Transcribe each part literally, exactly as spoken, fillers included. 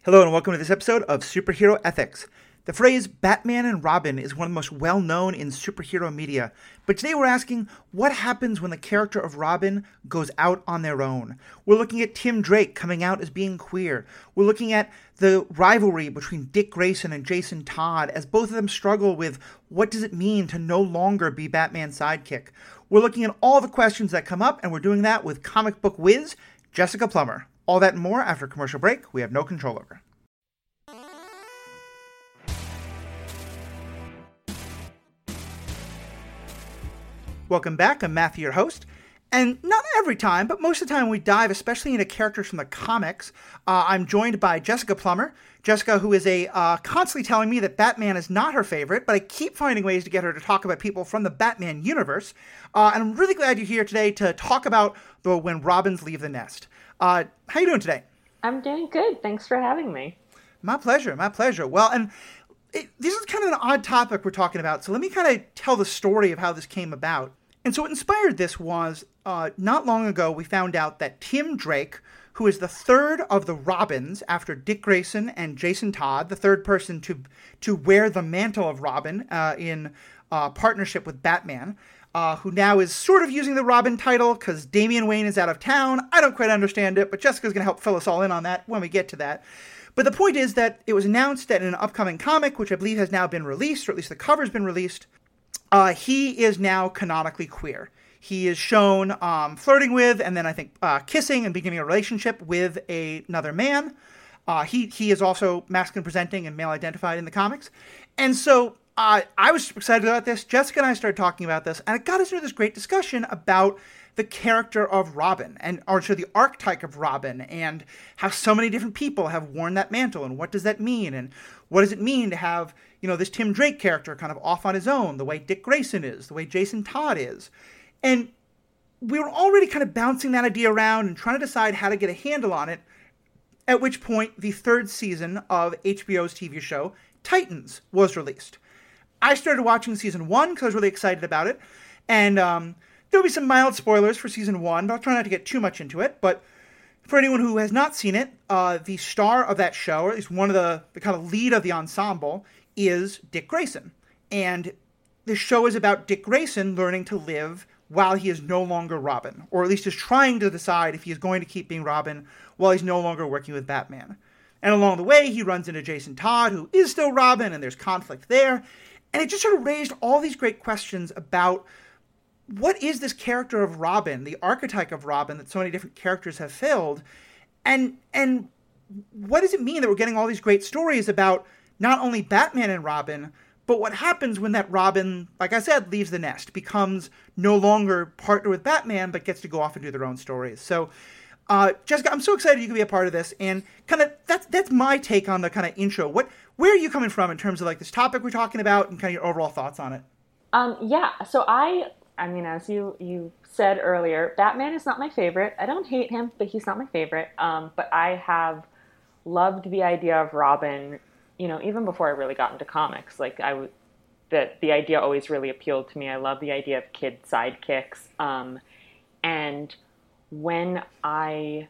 Hello and welcome to this episode of Superhero Ethics. The phrase Batman and Robin is one of the most well-known in superhero media, but today we're asking what happens when the character of Robin goes out on their own. We're looking at Tim Drake coming out as being queer. We're looking at the rivalry between Dick Grayson and Jason Todd as both of them struggle with what does it mean to no longer be Batman's sidekick. We're looking at all the questions that come up, and we're doing that with comic book whiz Jessica Plummer. All that and more after a commercial break we have no control over. Welcome back. I'm Matthew, your host. And not every time, but most of the time we dive, especially into characters from the comics. Uh, I'm joined by Jessica Plummer. Jessica, who is a uh, constantly telling me that Batman is not her favorite, but I keep finding ways to get her to talk about people from the Batman universe. Uh, and I'm really glad you're here today to talk about the when Robins leave the nest. Uh, how you doing today? I'm doing good. Thanks for having me. My pleasure. My pleasure. Well, and it, this is kind of an odd topic we're talking about, so let me kind of tell the story of how this came about. And so what inspired this was, uh, not long ago, we found out that Tim Drake, who is the third of the Robins after Dick Grayson and Jason Todd, the third person to to wear the mantle of Robin uh, in uh, partnership with Batman, uh, who now is sort of using the Robin title because Damian Wayne is out of town. I don't quite understand it, but Jessica's going to help fill us all in on that when we get to that. But the point is that it was announced that in an upcoming comic, which I believe has now been released, or at least the cover's been released, Uh, he is now canonically queer. He is shown um, flirting with, and then I think uh, kissing and beginning a relationship with a, another man. Uh, he he is also masculine presenting and male identified in the comics. And so uh, I was excited about this. Jessica and I started talking about this, and it got us into this great discussion about the character of Robin, and or so the archetype of Robin, and how so many different people have worn that mantle, and what does that mean, and what does it mean to have, you know, this Tim Drake character kind of off on his own, the way Dick Grayson is, the way Jason Todd is. And we were already kind of bouncing that idea around and trying to decide how to get a handle on it, at which point the third season of H B O's T V show, Titans, was released. I started watching season one because I was really excited about it, and um, there'll be some mild spoilers for season one, but I'll try not to get too much into it. But for anyone who has not seen it, uh, the star of that show, or at least one of the, the kind of lead of the ensemble, is Dick Grayson. And the show is about Dick Grayson learning to live while he is no longer Robin, or at least is trying to decide if he is going to keep being Robin while he's no longer working with Batman. And along the way, he runs into Jason Todd, who is still Robin, and there's conflict there. And it just sort of raised all these great questions about what is this character of Robin, the archetype of Robin that so many different characters have filled, and and what does it mean that we're getting all these great stories about not only Batman and Robin, but what happens when that Robin, like I said, leaves the nest, becomes no longer partner with Batman, but gets to go off and do their own stories. So, uh, Jessica, I'm so excited you can be a part of this, and kind of that's that's my take on the kind of intro. What, where are you coming from in terms of like this topic we're talking about, and kind of your overall thoughts on it? Um, yeah, so I, I mean, as you you said earlier, Batman is not my favorite. I don't hate him, but he's not my favorite. Um, but I have loved the idea of Robin, you know, even before I really got into comics. Like I would, that the idea always really appealed to me. I love the idea of kid sidekicks. Um, and when I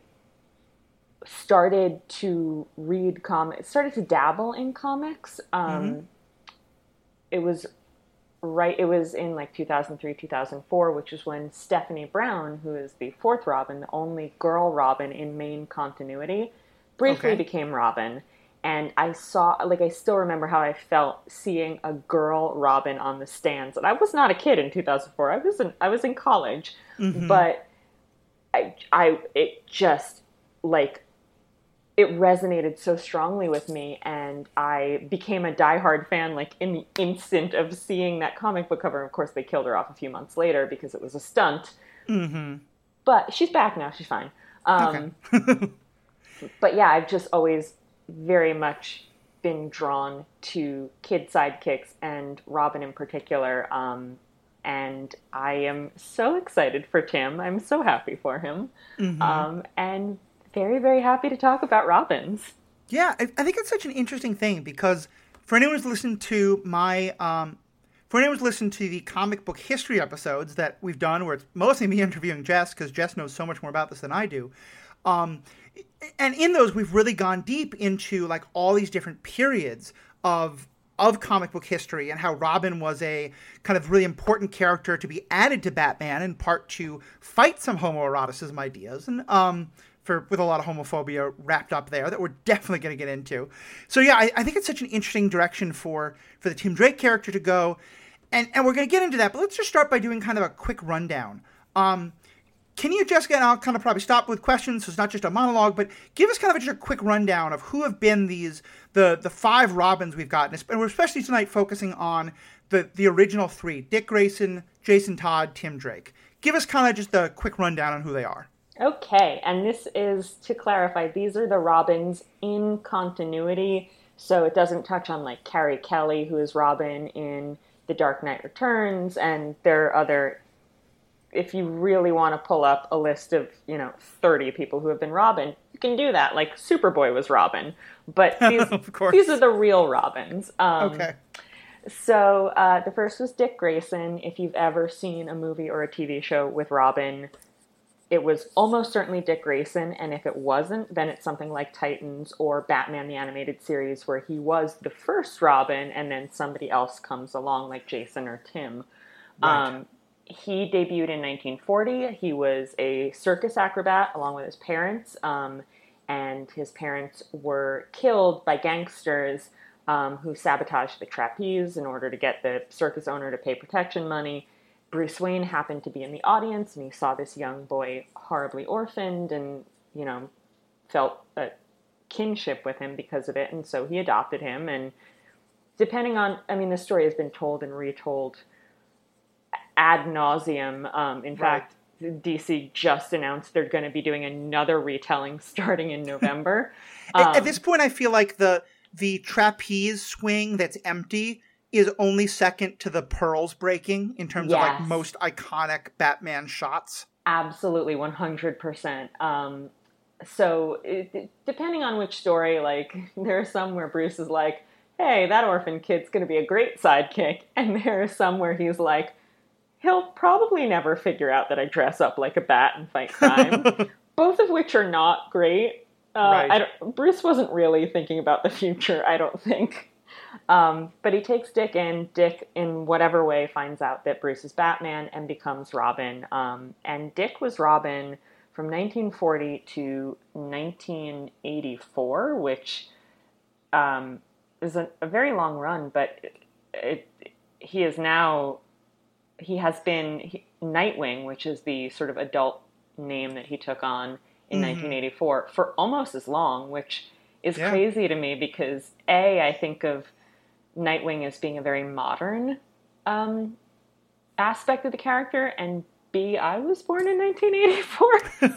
started to read comics, started to dabble in comics, um, mm-hmm. it was right. It was in like two thousand three, two thousand four, which is when Stephanie Brown, who is the fourth Robin, the only girl Robin in main continuity, briefly okay. became Robin. And I saw, like, I still remember how I felt seeing a girl Robin on the stands. And I was not a kid in two thousand four. I was in, I was in college. Mm-hmm. But I, I, it just, like, it resonated so strongly with me. And I became a diehard fan, like, in the instant of seeing that comic book cover. Of course, they killed her off a few months later because it was a stunt. Mm-hmm. But she's back now. She's fine. Um, okay. But, yeah, I've just always very much been drawn to kid sidekicks and Robin in particular. Um, and I am so excited for Tim. I'm so happy for him. Mm-hmm. Um, and very, very happy to talk about Robins. Yeah, I, I think it's such an interesting thing because for anyone who's listened to my, um, for anyone who's listened to the comic book history episodes that we've done, where it's mostly me interviewing Jess because Jess knows so much more about this than I do, um, and in those, we've really gone deep into like all these different periods of of comic book history and how Robin was a kind of really important character to be added to Batman, in part to fight some homoeroticism ideas, and um, for with a lot of homophobia wrapped up there that we're definitely going to get into. So yeah, I, I think it's such an interesting direction for for the Tim Drake character to go, and and we're going to get into that. But let's just start by doing kind of a quick rundown. Um, Can you, Jessica, and I'll kind of probably stop with questions, so it's not just a monologue, but give us kind of a, just a quick rundown of who have been these, the the five Robins we've gotten, and we're especially tonight focusing on the, the original three, Dick Grayson, Jason Todd, Tim Drake. Give us kind of just a quick rundown on who they are. Okay, and this is, to clarify, these are the Robins in continuity, so it doesn't touch on, like, Carrie Kelly, who is Robin in The Dark Knight Returns, and there are other... If you really want to pull up a list of, you know, thirty people who have been Robin, you can do that. Like Superboy was Robin, but these, of course. These are the real Robins. Um, okay. So uh, the first was Dick Grayson. If you've ever seen a movie or a T V show with Robin, it was almost certainly Dick Grayson. And if it wasn't, then it's something like Titans or Batman the Animated Series, where he was the first Robin and then somebody else comes along like Jason or Tim. Right. Um, He debuted in nineteen forty. He was a circus acrobat along with his parents, um, and his parents were killed by gangsters um, who sabotaged the trapeze in order to get the circus owner to pay protection money. Bruce Wayne happened to be in the audience, and he saw this young boy horribly orphaned and, you know, felt a kinship with him because of it, and so he adopted him. And depending on, I mean, the story has been told and retold ad nauseum. Um, in right. fact, D C just announced they're going to be doing another retelling starting in November. Um, at, at um, this point, I feel like the the trapeze swing that's empty is only second to the pearls breaking in terms yes. of like most iconic Batman shots. Absolutely, one hundred percent. Um, so it, depending on which story, like there are some where Bruce is like, hey, that orphan kid's going to be a great sidekick. And there are some where he's like, he'll probably never figure out that I dress up like a bat and fight crime. Both of which are not great. Uh, right. I don't, Bruce wasn't really thinking about the future, I don't think. Um, but he takes Dick in. Dick, in whatever way, finds out that Bruce is Batman and becomes Robin. Um, and Dick was Robin from nineteen forty to nineteen eighty-four, which um, is a, a very long run, but it, it, he is now... He has been he, Nightwing, which is the sort of adult name that he took on in mm-hmm. nineteen eighty-four, for almost as long, which is yeah. crazy to me because, A, I think of Nightwing as being a very modern um, aspect of the character, and B, I was born in nineteen eighty-four,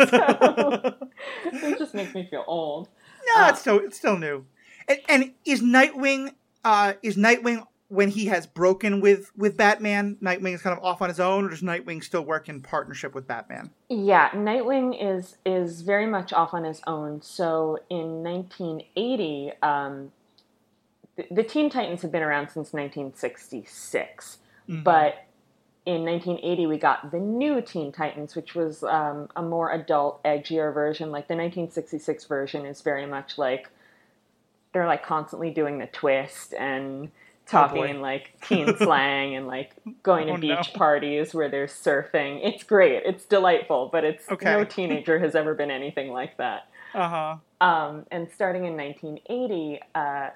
so it just makes me feel old. No, uh, it's still it's still new. And, and is Nightwing uh, is Nightwing when he has broken with, with Batman, Nightwing is kind of off on his own, or does Nightwing still work in partnership with Batman? Yeah, Nightwing is is very much off on his own. So in nineteen eighty, um, the, the Teen Titans have been around since nineteen sixty-six. Mm-hmm. But in nineteen eighty, we got the new Teen Titans, which was um, a more adult, edgier version. Like the nineteen sixty-six version is very much like, they're like constantly doing the twist and talking oh in like teen slang and like going to oh, beach no. parties where there's surfing. It's great. It's delightful, but it's okay. No teenager has ever been anything like that. Uh-huh. Um, and starting in nineteen eighty, uh,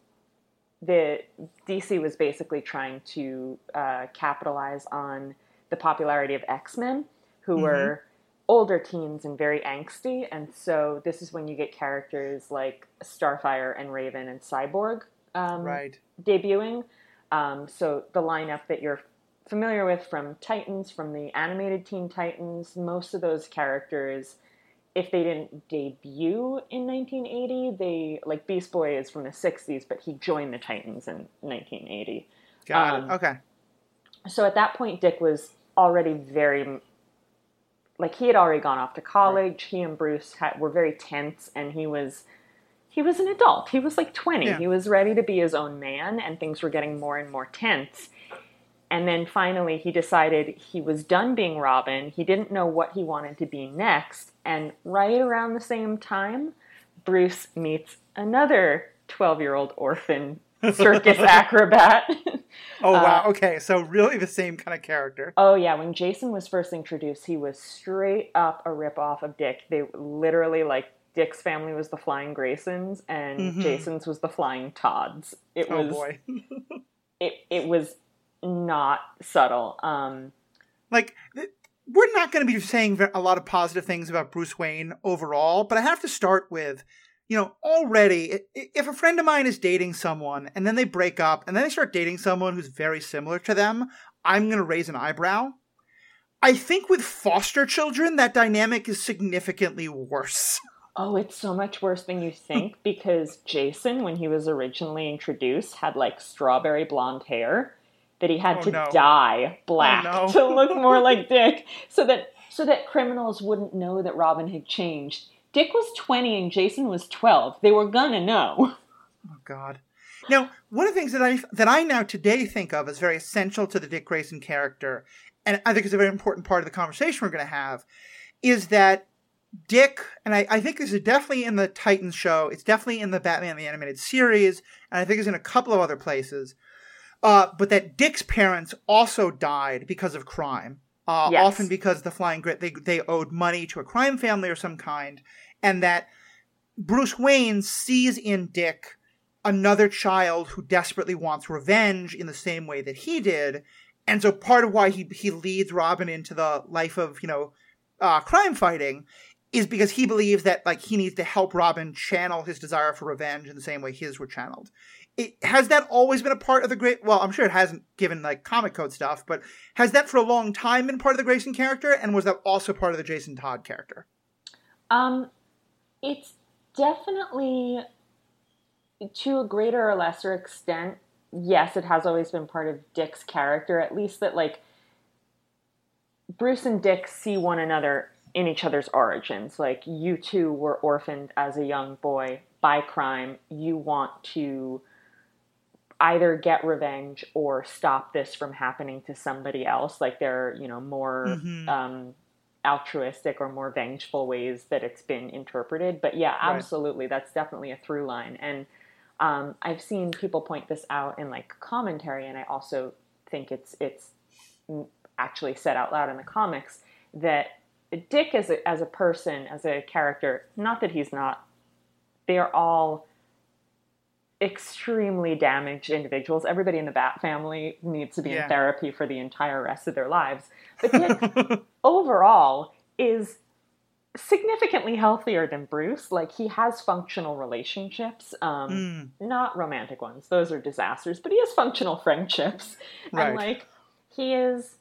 the D C was basically trying to uh, capitalize on the popularity of X-Men, who mm-hmm. were older teens and very angsty. And so this is when you get characters like Starfire and Raven and Cyborg um, right. debuting. Um, so the lineup that you're familiar with from Titans, from the animated Teen Titans, most of those characters, if they didn't debut in nineteen eighty, they, like Beast Boy is from the sixties, but he joined the Titans in nineteen eighty. Got um, it. Okay. So at that point, Dick was already very, like he had already gone off to college. Right. He and Bruce had, were very tense, and he was, he was an adult. He was like twenty. Yeah. He was ready to be his own man, and things were getting more and more tense. and then finally he decided he was done being Robin. He didn't know what he wanted to be next. And right around the same time, Bruce meets another twelve-year-old orphan circus acrobat. Oh, wow. Uh, okay, so really the same kind of character. oh, yeah. When Jason was first introduced, he was straight up a ripoff of Dick. They literally, like, Dick's family was the Flying Graysons, and mm-hmm. Jason's was the Flying Todds. It was, oh, boy. it, it was not subtle. Um, like, we're not going to be saying a lot of positive things about Bruce Wayne overall, but I have to start with, you know, already, if a friend of mine is dating someone and then they break up and then they start dating someone who's very similar to them, I'm going to raise an eyebrow. I think with foster children, that dynamic is significantly worse. Oh, it's so much worse than you think, because Jason, when he was originally introduced, had like strawberry blonde hair that he had oh, to no. dye black oh, no. to look more like Dick, so that so that criminals wouldn't know that Robin had changed. Dick was twenty and Jason was twelve. They were gonna know. Oh, God. Now, one of the things that I that I now today think of as very essential to the Dick Grayson character, and I think is a very important part of the conversation we're going to have, is that Dick, and I, I think this is definitely in the Titans show, it's definitely in the Batman the Animated Series, and I think it's in a couple of other places, uh, but that Dick's parents also died because of crime. Uh, yes. Often because the Flying Grit, they, they owed money to a crime family or some kind, and that Bruce Wayne sees in Dick another child who desperately wants revenge in the same way that he did, and so part of why he, he leads Robin into the life of, you know, uh, crime fighting is because he believes that, like, he needs to help Robin channel his desire for revenge in the same way his were channeled. It, has that always been a part of the great? Well, I'm sure it hasn't, given like comic code stuff, but has that for a long time been part of the Grayson character? And was that also part of the Jason Todd character? Um, it's definitely, to a greater or lesser extent, yes, it has always been part of Dick's character. At least that, like, Bruce and Dick see one another in each other's origins. Like, you two were orphaned as a young boy by crime. You want to either get revenge or stop this from happening to somebody else. Like, there are, you know, more mm-hmm. um, altruistic or more vengeful ways that it's been interpreted. But yeah, absolutely. Right. That's definitely a through line. And um, I've seen people point this out in like commentary, and I also think it's it's actually said out loud in the comics that Dick as a, as a person, as a character, not that he's not, they are all extremely damaged individuals. Everybody in the Bat family needs to be yeah. in therapy for the entire rest of their lives. But Dick, overall, is significantly healthier than Bruce. Like, he has functional relationships, um, mm. not romantic ones. Those are disasters. But he has functional friendships. Right. And, like, he is...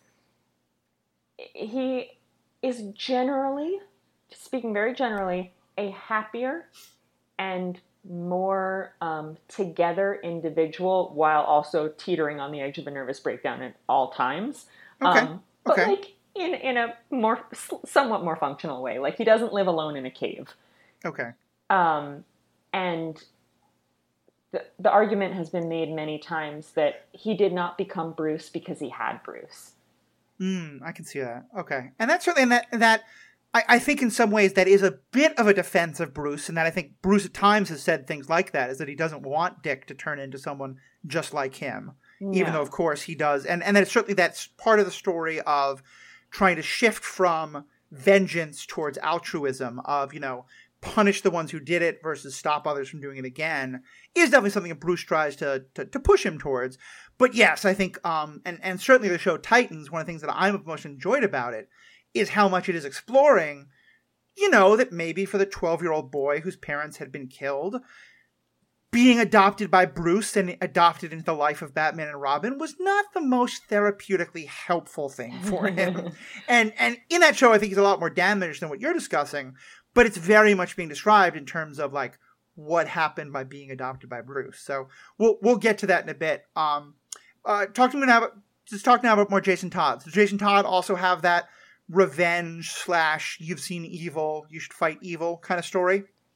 He is generally, speaking very generally, a happier and more um, together individual, while also teetering on the edge of a nervous breakdown at all times. Okay. Um, but okay. like in in a more somewhat more functional way. Like, he doesn't live alone in a cave. Okay. Um, and the the argument has been made many times that he did not become Bruce because he had Bruce. Mm, I can see that. Okay. And that's certainly, and that, that I, I think in some ways that is a bit of a defense of Bruce, and that I think Bruce at times has said things like that, is that he doesn't want Dick to turn into someone just like him, no. even though, of course, he does. And, and that certainly that's part of the story of trying to shift from vengeance towards altruism, of, you know, punish the ones who did it versus stop others from doing it again, is definitely something that Bruce tries to, to, to push him towards. But yes, I think, um, and, and certainly the show Titans, one of the things that I'm most enjoyed about it is how much it is exploring, you know, that maybe for the twelve-year-old boy whose parents had been killed, being adopted by Bruce and adopted into the life of Batman and Robin was not the most therapeutically helpful thing for him. and and in that show, I think he's a lot more damaged than what you're discussing, but it's very much being described in terms of, like, what happened by being adopted by Bruce. So we'll we'll get to that in a bit. Um, uh, talk to me now about, just talk now about more Jason Todd. Does Jason Todd also have that revenge slash you've seen evil, you should fight evil kind of story?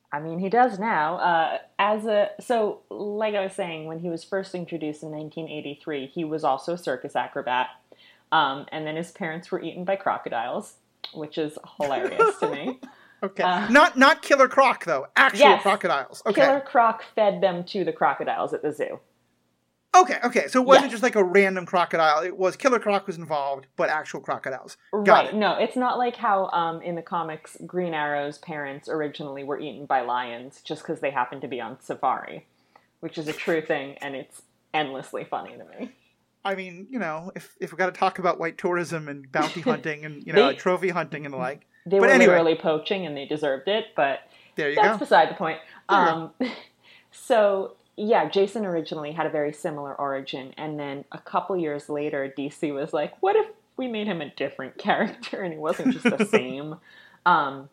I mean, he does now. Uh, as a so, like I was saying, when he was first introduced in nineteen eighty-three, he was also a circus acrobat, um, and then his parents were eaten by crocodiles, which is hilarious to me. Okay, uh, not not Killer Croc though, actual yes, crocodiles. Okay, Killer Croc fed them to the crocodiles at the zoo. Okay, okay. So it wasn't yes. just like a random crocodile. It was Killer Croc was involved, but actual crocodiles. Got right. It. No, it's not like how um, in the comics Green Arrow's parents originally were eaten by lions just because they happened to be on safari, which is a true thing, and it's endlessly funny to me. I mean, you know, if if we've got to talk about white tourism and bounty hunting and, you know, they, trophy hunting and the like. They but were anyway. literally poaching and they deserved it, but there you that's go. beside the point. Um, so... Yeah, Jason originally had a very similar origin, and then a couple years later, D C was like, what if we made him a different character and he wasn't just the same? Um,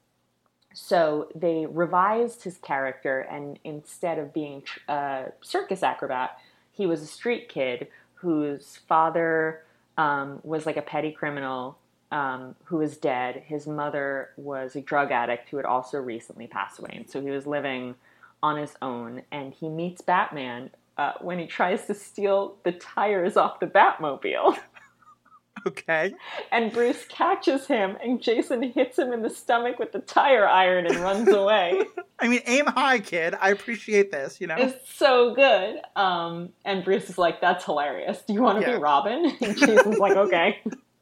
so they revised his character, and instead of being a circus acrobat, he was a street kid whose father um, was like a petty criminal um, who was dead. His mother was a drug addict who had also recently passed away, and so he was living on his own, and he meets Batman uh, when he tries to steal the tires off the Batmobile. Okay. And Bruce catches him, and Jason hits him in the stomach with the tire iron and runs away. I mean, aim high, kid. I appreciate this, you know? It's so good. Um, and Bruce is like, that's hilarious. Do you want to yeah. be Robin? And Jason's like, okay.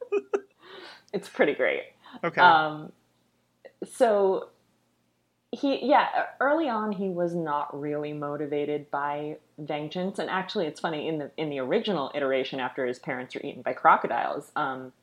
It's pretty great. Okay. Um, so... He, yeah, early on he was not really motivated by vengeance, and actually it's funny, in the in the original iteration after his parents are eaten by crocodiles, um,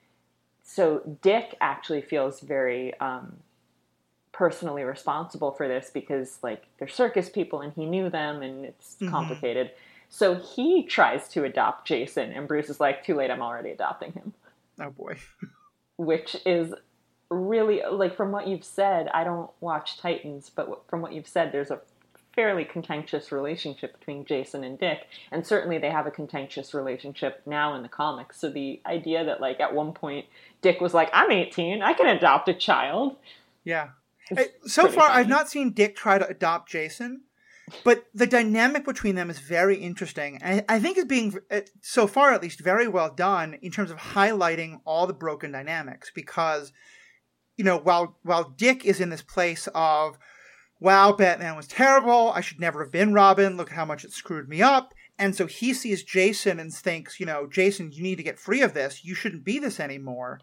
so Dick actually feels very um, personally responsible for this because, like, they're circus people and he knew them and it's mm-hmm. complicated. So he tries to adopt Jason, and Bruce is like, too late, I'm already adopting him. Oh boy. Which is... really, like, from what you've said, I don't watch Titans, but from what you've said, there's a fairly contentious relationship between Jason and Dick, and certainly they have a contentious relationship now in the comics. So the idea that, like, at one point Dick was like, I'm eighteen, I can adopt a child. Yeah. Hey, so far, funny. I've not seen Dick try to adopt Jason, but the dynamic between them is very interesting. And I think it's being, so far at least, very well done in terms of highlighting all the broken dynamics, because... You know, while while Dick is in this place of, wow, Batman was terrible, I should never have been Robin, look at how much it screwed me up. And so he sees Jason and thinks, you know, Jason, you need to get free of this. You shouldn't be this anymore.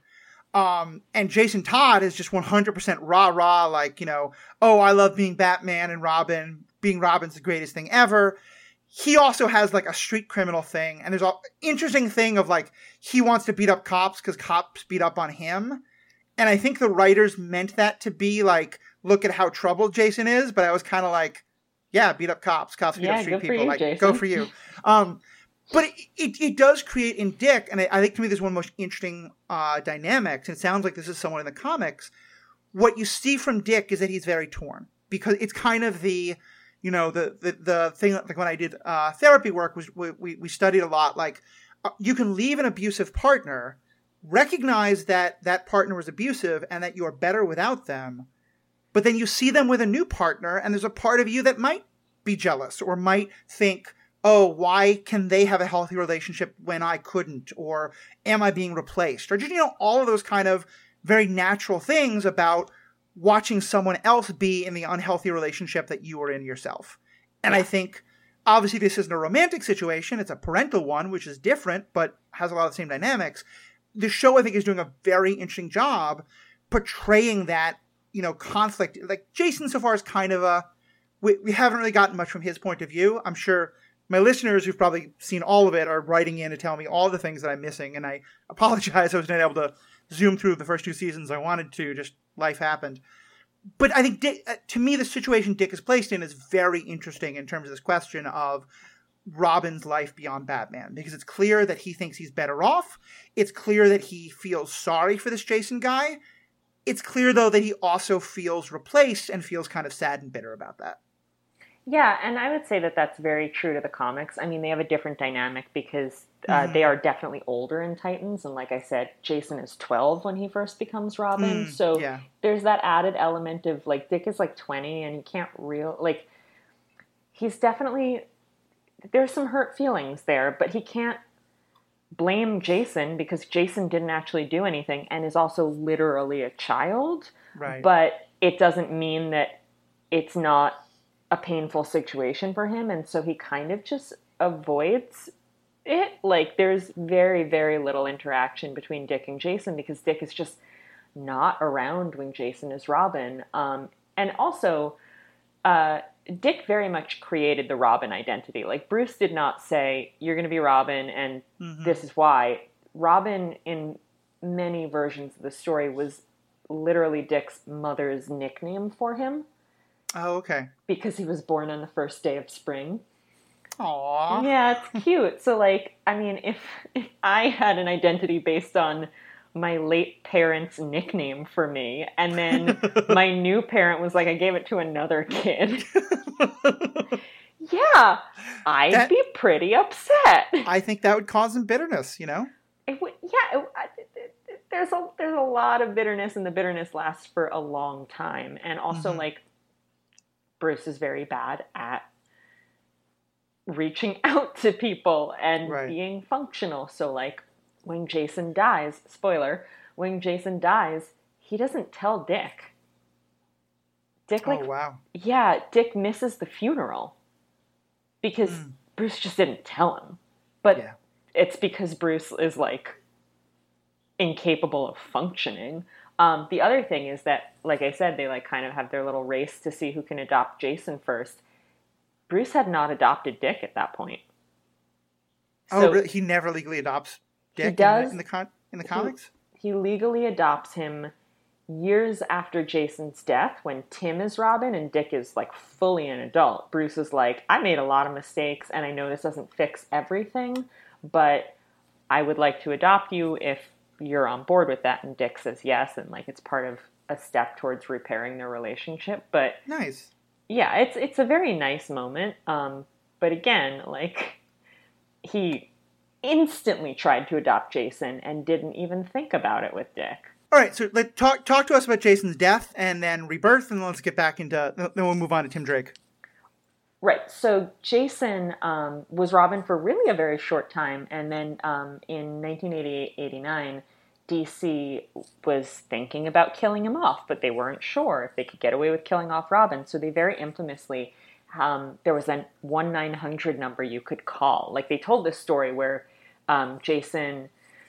Um, and Jason Todd is just one hundred percent rah-rah, like, you know, oh, I love being Batman and Robin. Being Robin's the greatest thing ever. He also has, like, a street criminal thing. And there's an interesting thing of, like, he wants to beat up cops because cops beat up on him. And I think the writers meant that to be like, look at how troubled Jason is. But I was kind of like, yeah, beat up cops. Cops beat yeah, up street people. You, like, Jason. Go for you. Um, but it, it, it does create in Dick, and I, I think to me this is one of the most interesting uh, dynamics, and it sounds like this is someone in the comics. What you see from Dick is that he's very torn. Because it's kind of the, you know, the the, the thing, like when I did uh, therapy work, was we, we, we studied a lot, like, uh, you can leave an abusive partner, recognize that that partner was abusive and that you are better without them, but then you see them with a new partner and there's a part of you that might be jealous or might think, oh, why can they have a healthy relationship when I couldn't? Or am I being replaced? Or just, you know, all of those kind of very natural things about watching someone else be in the unhealthy relationship that you were in yourself. And I think, obviously, this isn't a romantic situation. It's a parental one, which is different, but has a lot of the same dynamics. The show, I think, is doing a very interesting job portraying that, you know, conflict. Like, Jason so far is kind of a... We, we haven't really gotten much from his point of view. I'm sure my listeners who've probably seen all of it are writing in to tell me all the things that I'm missing, and I apologize I was not able to zoom through the first two seasons I wanted to. Just life happened. But I think, Dick, uh, to me, the situation Dick is placed in is very interesting in terms of this question of Robin's life beyond Batman, because it's clear that he thinks he's better off. It's clear that he feels sorry for this Jason guy. It's clear, though, that he also feels replaced and feels kind of sad and bitter about that. Yeah, and I would say that that's very true to the comics. I mean, they have a different dynamic because uh, they Mm-hmm. are definitely older in Titans, and like I said, Jason is twelve when he first becomes Robin. Mm, So yeah. there's that added element of like Dick is like twenty, and he can't real like he's definitely there's some hurt feelings there, but he can't blame Jason because Jason didn't actually do anything and is also literally a child. Right. But it doesn't mean that it's not a painful situation for him, and so he kind of just avoids it. Like there's very, very little interaction between Dick and Jason because Dick is just not around when Jason is Robin. Um, and also, uh, Dick very much created the Robin identity. Like Bruce did not say, you're going to be Robin and Mm-hmm. this is why. Robin, in many versions of the story, was literally Dick's mother's nickname for him. Oh, okay. Because he was born on the first day of spring. Aww. Yeah, it's cute. So, like, I mean, if if I had an identity based on my late parents' nickname for me, and then my new parent was like, I gave it to another kid. Yeah, I'd That- be pretty upset. I think that would cause some bitterness, you know? It would, yeah, it, I, it, it, there's a there's a lot of bitterness, and the bitterness lasts for a long time. And also, Mhm. like, Bruce is very bad at reaching out to people and Right. being functional. So, like, when Jason dies, spoiler, when Jason dies, he doesn't tell Dick. Dick, like, Oh, wow. yeah, Dick misses the funeral because Mm. Bruce just didn't tell him. But Yeah. it's because Bruce is, like, incapable of functioning. Um, the other thing is that, like I said, they, like, kind of have their little race to see who can adopt Jason first. Bruce had not adopted Dick at that point. Oh, So really? He never legally adopts Dick does. in the, in the, con- in the He- comics? he legally adopts him years after Jason's death when Tim is Robin and Dick is, like, fully an adult. Bruce is like, I made a lot of mistakes and I know this doesn't fix everything, but I would like to adopt you if you're on board with that. And Dick says yes, and, like, it's part of a step towards repairing their relationship. But Nice. yeah, it's it's a very nice moment. Um, but again, like, he instantly tried to adopt Jason and didn't even think about it with Dick. All right, so let talk talk to us about Jason's death and then rebirth, and let's get back into. Then we'll move on to Tim Drake. Right. So Jason um, was Robin for really a very short time, and then um, in nineteen eighty-eight eighty-nine, D C was thinking about killing him off, but they weren't sure if they could get away with killing off Robin. So they very infamously, um, there was a one nine hundred number you could call. Like, they told this story where um, Jason,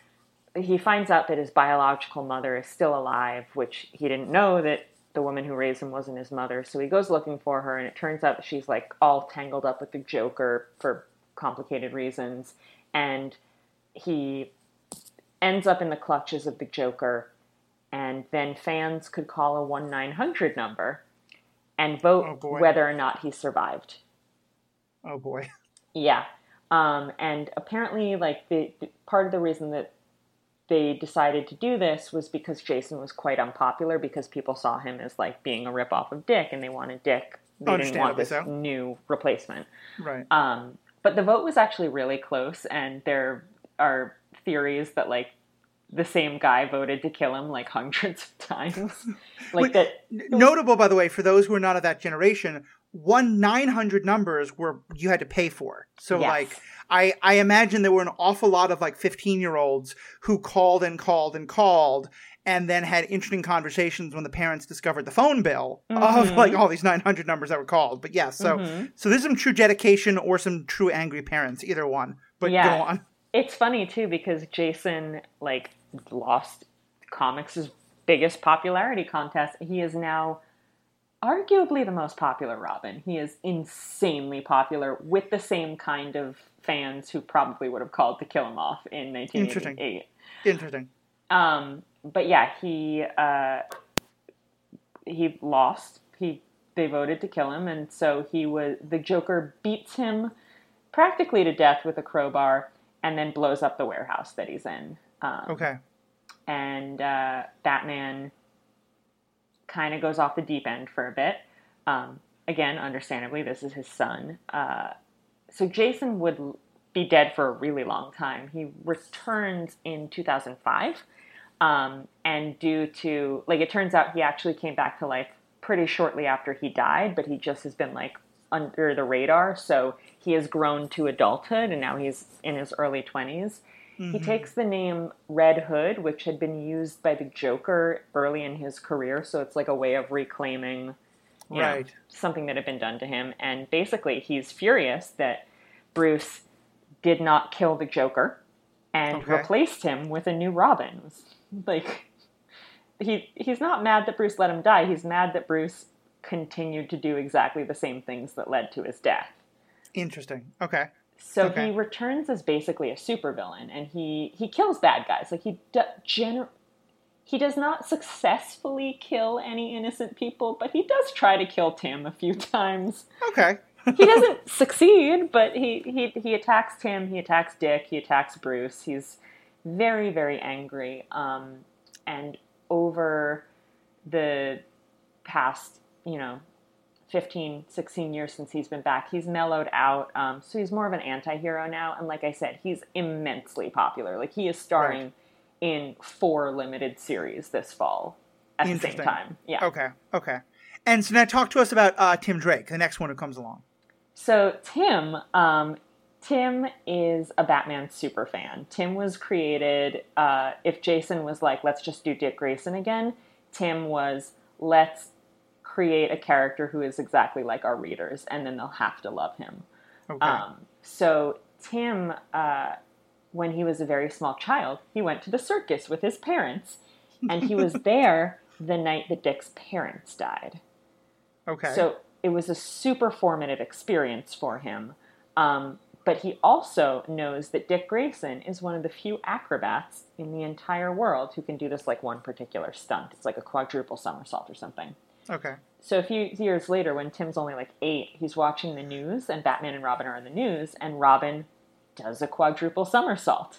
he finds out that his biological mother is still alive, which he didn't know that the woman who raised him wasn't his mother. So he goes looking for her, and it turns out that she's, like, all tangled up with the Joker for complicated reasons. And he ends up in the clutches of the Joker, and then fans could call a one nine hundred number and vote Oh, boy. whether or not he survived. Oh boy. Yeah. Um, and apparently, like, the, the part of the reason that they decided to do this was because Jason was quite unpopular because people saw him as, like, being a ripoff of Dick, and they wanted Dick. They didn't want Understandably this so. new replacement. Right. Um, but the vote was actually really close, and there are theories that, like, the same guy voted to kill him, like, hundreds of times. Like, Wait, that. Notable, by the way, for those who are not of that generation, one nine hundred numbers were you had to pay for. So, Yes. like, I, I imagine there were an awful lot of, like, fifteen-year-olds who called and called and called and then had interesting conversations when the parents discovered the phone bill of, Mhm. like, all these nine hundred numbers that were called. But, yes, so Mhm. so there's some true dedication or some true angry parents, either one. But Yeah. go on. It's funny, too, because Jason, like, lost comics' biggest popularity contest. He is now arguably the most popular Robin. He is insanely popular with the same kind of fans who probably would have called to kill him off in nineteen eighty-eight. Interesting. Um, but yeah, he uh, he lost. He they voted to kill him, and so he was the Joker beats him practically to death with a crowbar, and then blows up the warehouse that he's in. Um, Okay. And uh, Batman kind of goes off the deep end for a bit. Um, again, understandably, this is his son. Uh, so Jason would be dead for a really long time. He returned in two thousand five. Um, and due to, like, it turns out he actually came back to life pretty shortly after he died, but he just has been, like, under the radar. So he has grown to adulthood, and now he's in his early twenties. Mm-hmm. He takes the name Red Hood, which had been used by the Joker early in his career. So it's like a way of reclaiming you right. know, something that had been done to him. And basically, he's furious that Bruce did not kill the Joker and okay. replaced him with a new Robin. Like, he he's not mad that Bruce let him die. He's mad that Bruce continued to do exactly the same things that led to his death. Interesting. Okay. So okay. he returns as basically a supervillain, and he, he kills bad guys. Like, he do, gener- he does not successfully kill any innocent people, but he does try to kill Tim a few times. Okay. He doesn't succeed, but he, he, he attacks Tim, he attacks Dick, he attacks Bruce. He's very, very angry. Um, and over the past, you know, fifteen, sixteen years since he's been back, he's mellowed out. Um, so he's more of an anti-hero now. And like I said, he's immensely popular. Like, he is starring right. in four limited series this fall at the same time. Yeah. Okay. Okay. And so now talk to us about uh, Tim Drake, the next one who comes along. So Tim, um, Tim is a Batman super fan. Tim was created, uh, if Jason was like, let's just do Dick Grayson again, Tim was, let's create a character who is exactly like our readers, and then they'll have to love him. Okay. Um, so Tim, uh, when he was a very small child, he went to the circus with his parents, and he was there the night that Dick's parents died. Okay. So it was a super formative experience for him. Um, but he also knows that Dick Grayson is one of the few acrobats in the entire world who can do this like one particular stunt. It's like a quadruple somersault or something. Okay. So a few years later, when Tim's only like eight, he's watching the news, and Batman and Robin are on the news, and Robin does a quadruple somersault.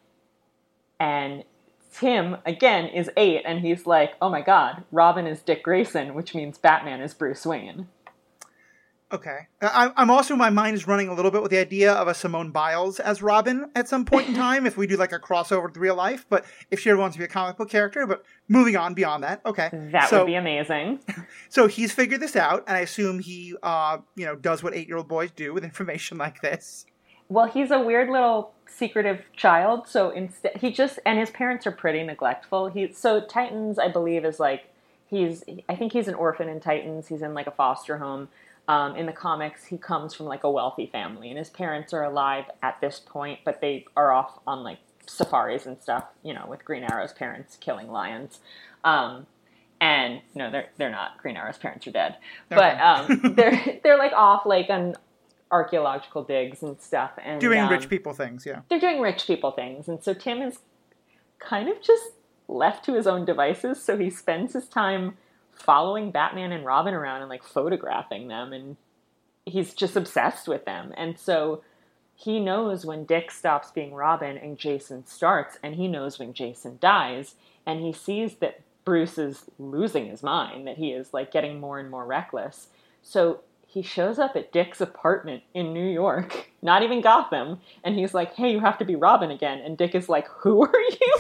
And Tim, again, is eight, and he's like, oh my god, Robin is Dick Grayson, which means Batman is Bruce Wayne. Okay. I, I'm also, my mind is running a little bit with the idea of a Simone Biles as Robin at some point in time, if we do like a crossover with real life, but if she ever wants to be a comic book character, but moving on beyond that. Okay. That so, would be amazing. So he's figured this out, and I assume he, uh, you know, does what eight-year-old boys do with information like this. Well, he's a weird little secretive child, so instead, he just, and his parents are pretty neglectful. He, so Titans, I believe, is like, he's, I think he's an orphan in Titans. He's in like a foster home. Um, in the comics, he comes from like a wealthy family, and his parents are alive at this point, but they are off on like safaris and stuff, you know, with Green Arrow's parents killing lions. Um, and no, they're they're not. Green Arrow's parents are dead, okay. but um, they're they're like off like on archaeological digs and stuff, and doing um, rich people things. Yeah, they're doing rich people things, and so Tim is kind of just left to his own devices. So he spends his time following Batman and Robin around and like photographing them, and he's just obsessed with them. And so he knows when Dick stops being Robin and Jason starts, and he knows when Jason dies, and he sees that Bruce is losing his mind, that he is like getting more and more reckless. So he shows up at Dick's apartment in New York, not even Gotham, and he's like, hey, you have to be Robin again. And Dick is like, who are you?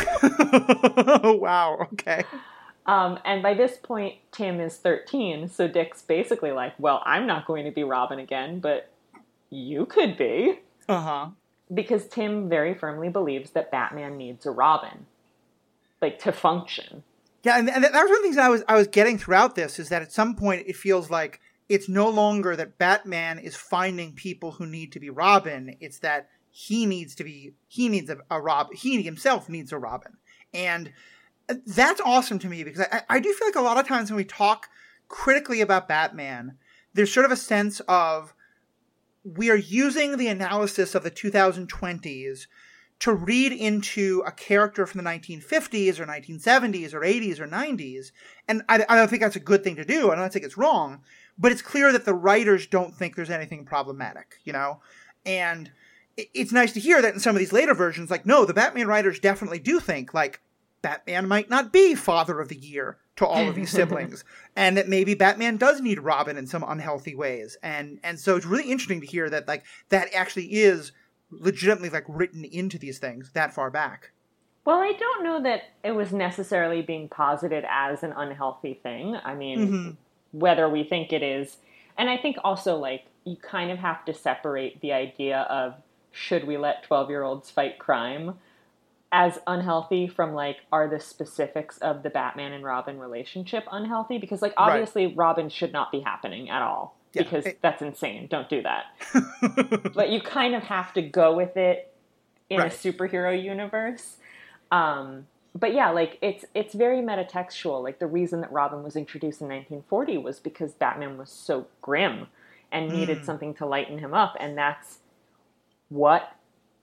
Oh, wow. Okay. Um, and by this point, Tim is thirteen, so Dick's basically like, well, I'm not going to be Robin again, but you could be. Uh-huh. Because Tim very firmly believes that Batman needs a Robin, like, to function. Yeah, and, and that was one of the things I was, I was getting throughout this, is that at some point it feels like it's no longer that Batman is finding people who need to be Robin, it's that he needs to be, he needs a, a Robin, he himself needs a Robin. And that's awesome to me, because I, I do feel like a lot of times when we talk critically about Batman, there's sort of a sense of we are using the analysis of the two thousand twenties to read into a character from the nineteen fifties or nineteen seventies or eighties or nineties. And I, I don't think that's a good thing to do. I don't think it's wrong, but it's clear that the writers don't think there's anything problematic, you know? And it, it's nice to hear that in some of these later versions, like, no, the Batman writers definitely do think, like, Batman might not be father of the year to all of these siblings, and that maybe Batman does need Robin in some unhealthy ways. And and so it's really interesting to hear that like that actually is legitimately like written into these things that far back. Well, I don't know that it was necessarily being posited as an unhealthy thing. I mean, mm-hmm. whether we think it is, and I think also like you kind of have to separate the idea of should we let twelve-year-olds fight crime as unhealthy from, like, are the specifics of the Batman and Robin relationship unhealthy? Because, like, obviously right. Robin should not be happening at all. Yeah. Because it, that's insane. Don't do that. But you kind of have to go with it in right. a superhero universe. Um, but yeah, like, it's it's very metatextual. Like, the reason that Robin was introduced in nineteen forty was because Batman was so grim and needed mm. something to lighten him up. And that's what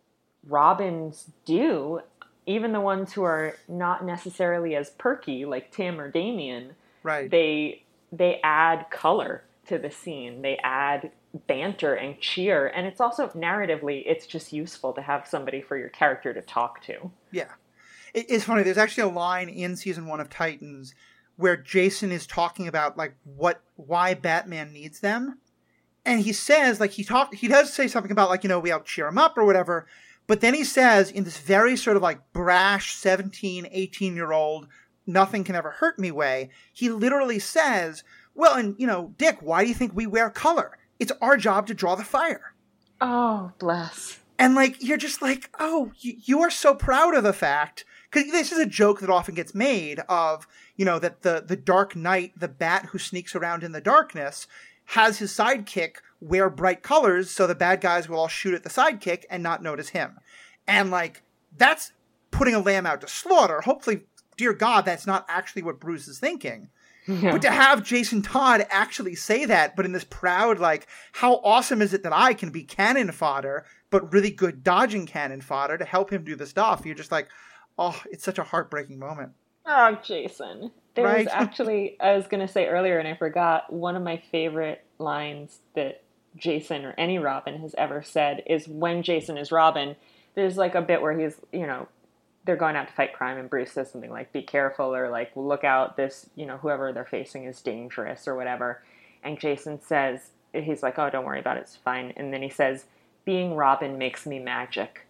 Robins do. Even the ones who are not necessarily as perky, like Tim or Damian, right. they they add color to the scene. They add banter and cheer. And it's also, narratively, it's just useful to have somebody for your character to talk to. Yeah. It, it's funny. There's actually a line in season one of Titans where Jason is talking about, like, what why Batman needs them. And he says, like, he talk, he does say something about, like, you know, we help cheer him up or whatever. But then he says, in this very sort of like brash seventeen, eighteen-year-old, nothing can ever hurt me way, he literally says, well, and, you know, Dick, why do you think we wear color? It's our job to draw the fire. Oh, bless. And, like, you're just like, oh, you, you are so proud of the fact, because this is a joke that often gets made of, you know, that the, the Dark Knight, the bat who sneaks around in the darkness, has his sidekick wear bright colors so the bad guys will all shoot at the sidekick and not notice him. And, like, that's putting a lamb out to slaughter. Hopefully, dear God, that's not actually what Bruce is thinking. Yeah. But to have Jason Todd actually say that, but in this proud, like, how awesome is it that I can be cannon fodder, but really good dodging cannon fodder to help him do the stuff? You're just like, oh, it's such a heartbreaking moment. Oh, Jason. There right? was actually, I was going to say earlier and I forgot, one of my favorite lines that Jason or any Robin has ever said is when Jason is Robin, there's like a bit where he's, you know, they're going out to fight crime and Bruce says something like, be careful, or like, well, look out, this, you know, whoever they're facing is dangerous or whatever. And Jason says, he's like, oh, don't worry about it, it's fine. And then he says, being Robin makes me magic.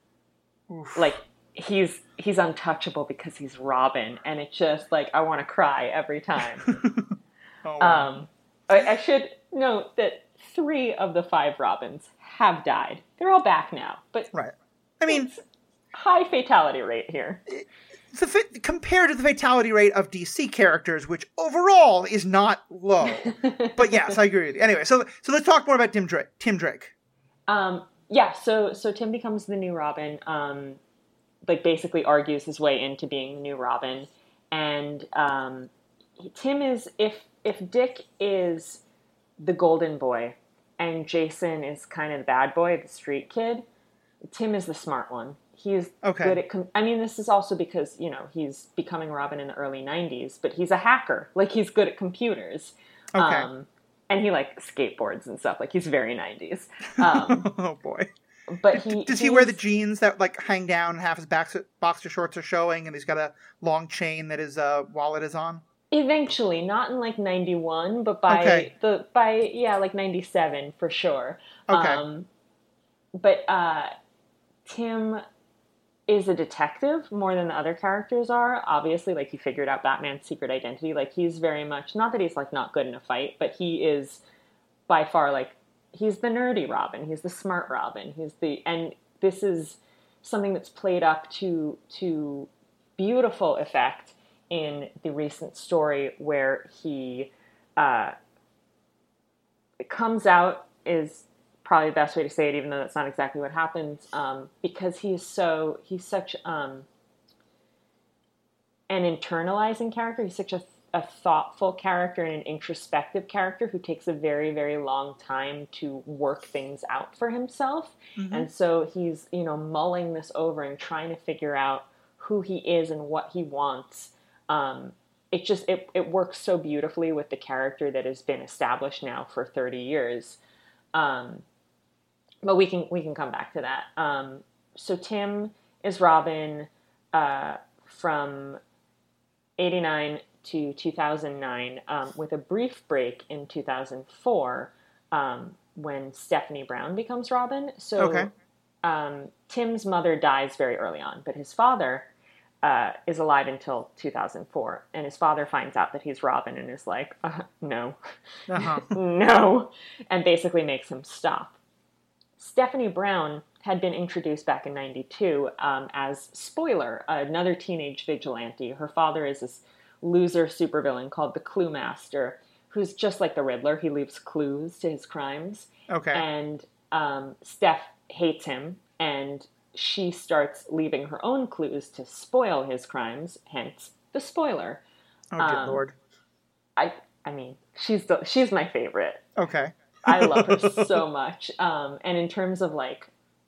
Oof. Like, he's he's untouchable because he's Robin, and it's just like I want to cry every time. oh, wow. Um, I, I should note that three of the five Robins have died. They're all back now, but right. I mean, high fatality rate here. The, compared to the fatality rate of D C characters, which overall is not low. But yes, I agree with you. Anyway, so so let's talk more about Tim Drake. Tim Drake. Um, yeah. So so Tim becomes the new Robin. Um, like basically argues his way into being the new Robin. And um, Tim is, if if Dick is the golden boy and Jason is kind of the bad boy, the street kid, Tim is the smart one. He's okay. good at, com- I mean, this is also because, you know, he's becoming Robin in the early nineties, but he's a hacker. Like, he's good at computers. Okay. Um, and he, like, skateboards and stuff. Like, he's very nineties. Um, oh, boy. But he does he wear the jeans that like hang down and half his boxer, boxer shorts are showing, and he's got a long chain that his uh, wallet is on? Eventually, not in like ninety-one, but by okay. the by yeah, like ninety-seven for sure. Okay. Um, but uh, Tim is a detective more than the other characters are. Obviously, like he figured out Batman's secret identity. Like he's very much, not that he's like not good in a fight, but he is by far like, he's the nerdy Robin. He's the smart Robin. He's the, and this is something that's played up to to beautiful effect in the recent story where he uh, it comes out is probably the best way to say it, even though that's not exactly what happens, um, because he's so he's such um, an internalizing character. He's such a a thoughtful character and an introspective character who takes a very, very long time to work things out for himself. Mm-hmm. And so he's, you know, mulling this over and trying to figure out who he is and what he wants. Um, it just, it, it works so beautifully with the character that has been established now for thirty years. Um, but we can, we can come back to that. Um, so Tim is Robin, uh, from eighty-nine to two thousand nine, um, with a brief break in two thousand four, um, when Stephanie Brown becomes Robin. So Okay. um, Tim's mother dies very early on, but his father uh, is alive until two thousand four. And his father finds out that he's Robin and is like, uh, no, Uh-huh. no, and basically makes him stop. Stephanie Brown had been introduced back in ninety-two um, as Spoiler, another teenage vigilante. Her father is this loser supervillain called the Clue Master, who's just like the Riddler. He leaves clues to his crimes. Okay. And um, Steph hates him, and she starts leaving her own clues to spoil his crimes, hence the Spoiler. Oh, good um, Lord. I I mean, she's the, she's my favorite. Okay. I love her so much. Um, and in terms of like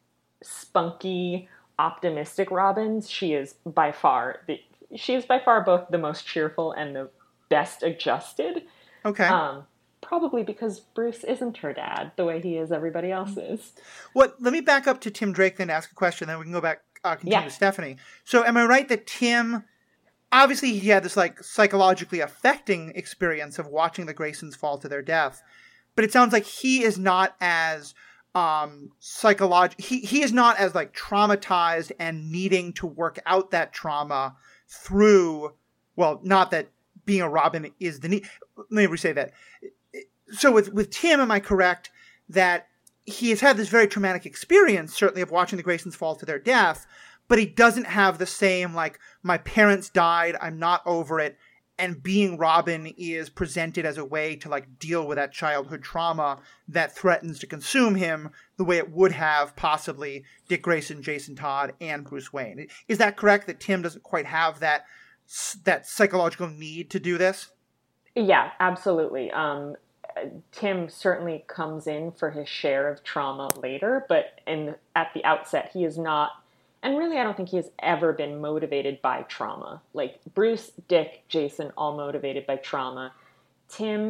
spunky, optimistic Robins, she is by far the she is by far both the most cheerful and the best adjusted. Okay. Um, probably because Bruce isn't her dad the way he is everybody else's. What? Let me back up to Tim Drake then to ask a question. Then we can go back. Uh, continue Yeah. with Stephanie. So, am I right that Tim? Obviously, he had this like psychologically affecting experience of watching the Graysons fall to their death, but it sounds like he is not as um psychological. He he is not as like traumatized and needing to work out that trauma through. Well, not that being a Robin is the need. Let me re-say that. So with with Tim, am I correct that he has had this very traumatic experience, certainly of watching the Graysons fall to their death, but he doesn't have the same, like, my parents died, I'm not over it, and being Robin is presented as a way to, like, deal with that childhood trauma that threatens to consume him the way it would have possibly Dick Grayson, Jason Todd, and Bruce Wayne. Is that correct, that Tim doesn't quite have that that psychological need to do this? Yeah, absolutely. Um, Tim certainly comes in for his share of trauma later, but in at the outset, he is not, and really I don't think he has ever been motivated by trauma. Like Bruce, Dick, Jason, all motivated by trauma. Tim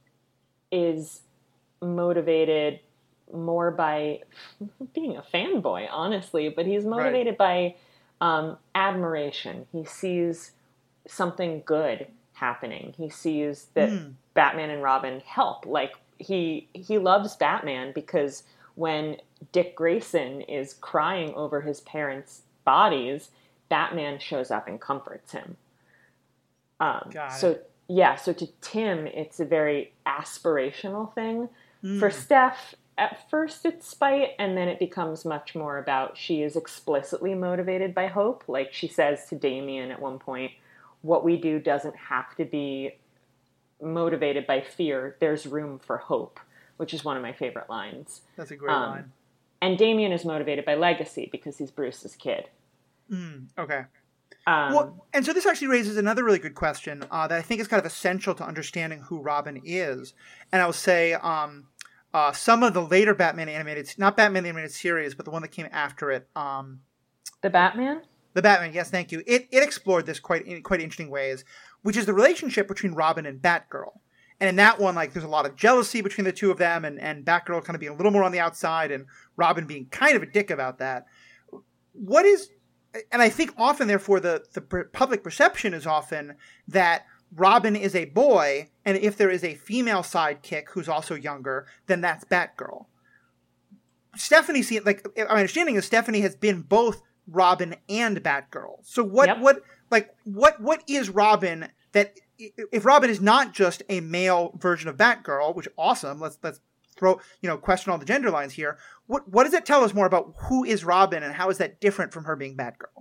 is motivated more by being a fanboy, honestly, but he's motivated right. by um, admiration. He sees something good happening. He sees that mm. Batman and Robin help. Like he he loves Batman because when Dick Grayson is crying over his parents' bodies, Batman shows up and comforts him. Um, Got so it. yeah, so to Tim, it's a very aspirational thing. Mm. For Steph, at first it's spite, and then it becomes much more about she is explicitly motivated by hope. Like she says to Damian at one point, what we do doesn't have to be motivated by fear. There's room for hope, which is one of my favorite lines. That's a great um, line. And Damian is motivated by legacy because he's Bruce's kid. Mm, okay. Um, well, and so this actually raises another really good question uh, that I think is kind of essential to understanding who Robin is. And I will say um, uh, some of the later Batman animated, not Batman animated series, but the one that came after it. Um, the Batman? The Batman, yes, thank you. It it explored this quite in quite interesting ways, which is the relationship between Robin and Batgirl. And in that one, like, there's a lot of jealousy between the two of them, and, and Batgirl kind of being a little more on the outside, and Robin being kind of a dick about that. What is, and I think often, therefore, the, the public perception is often that Robin is a boy, and if there is a female sidekick who's also younger, then that's Batgirl. Stephanie, like, my understanding is Stephanie has been both Robin and Batgirl. So what, yep. what, like, what, what is Robin that, if Robin is not just a male version of Batgirl, which awesome, let's, let's throw, you know, question all the gender lines here. What, what does it tell us more about who is Robin and how is that different from her being Batgirl?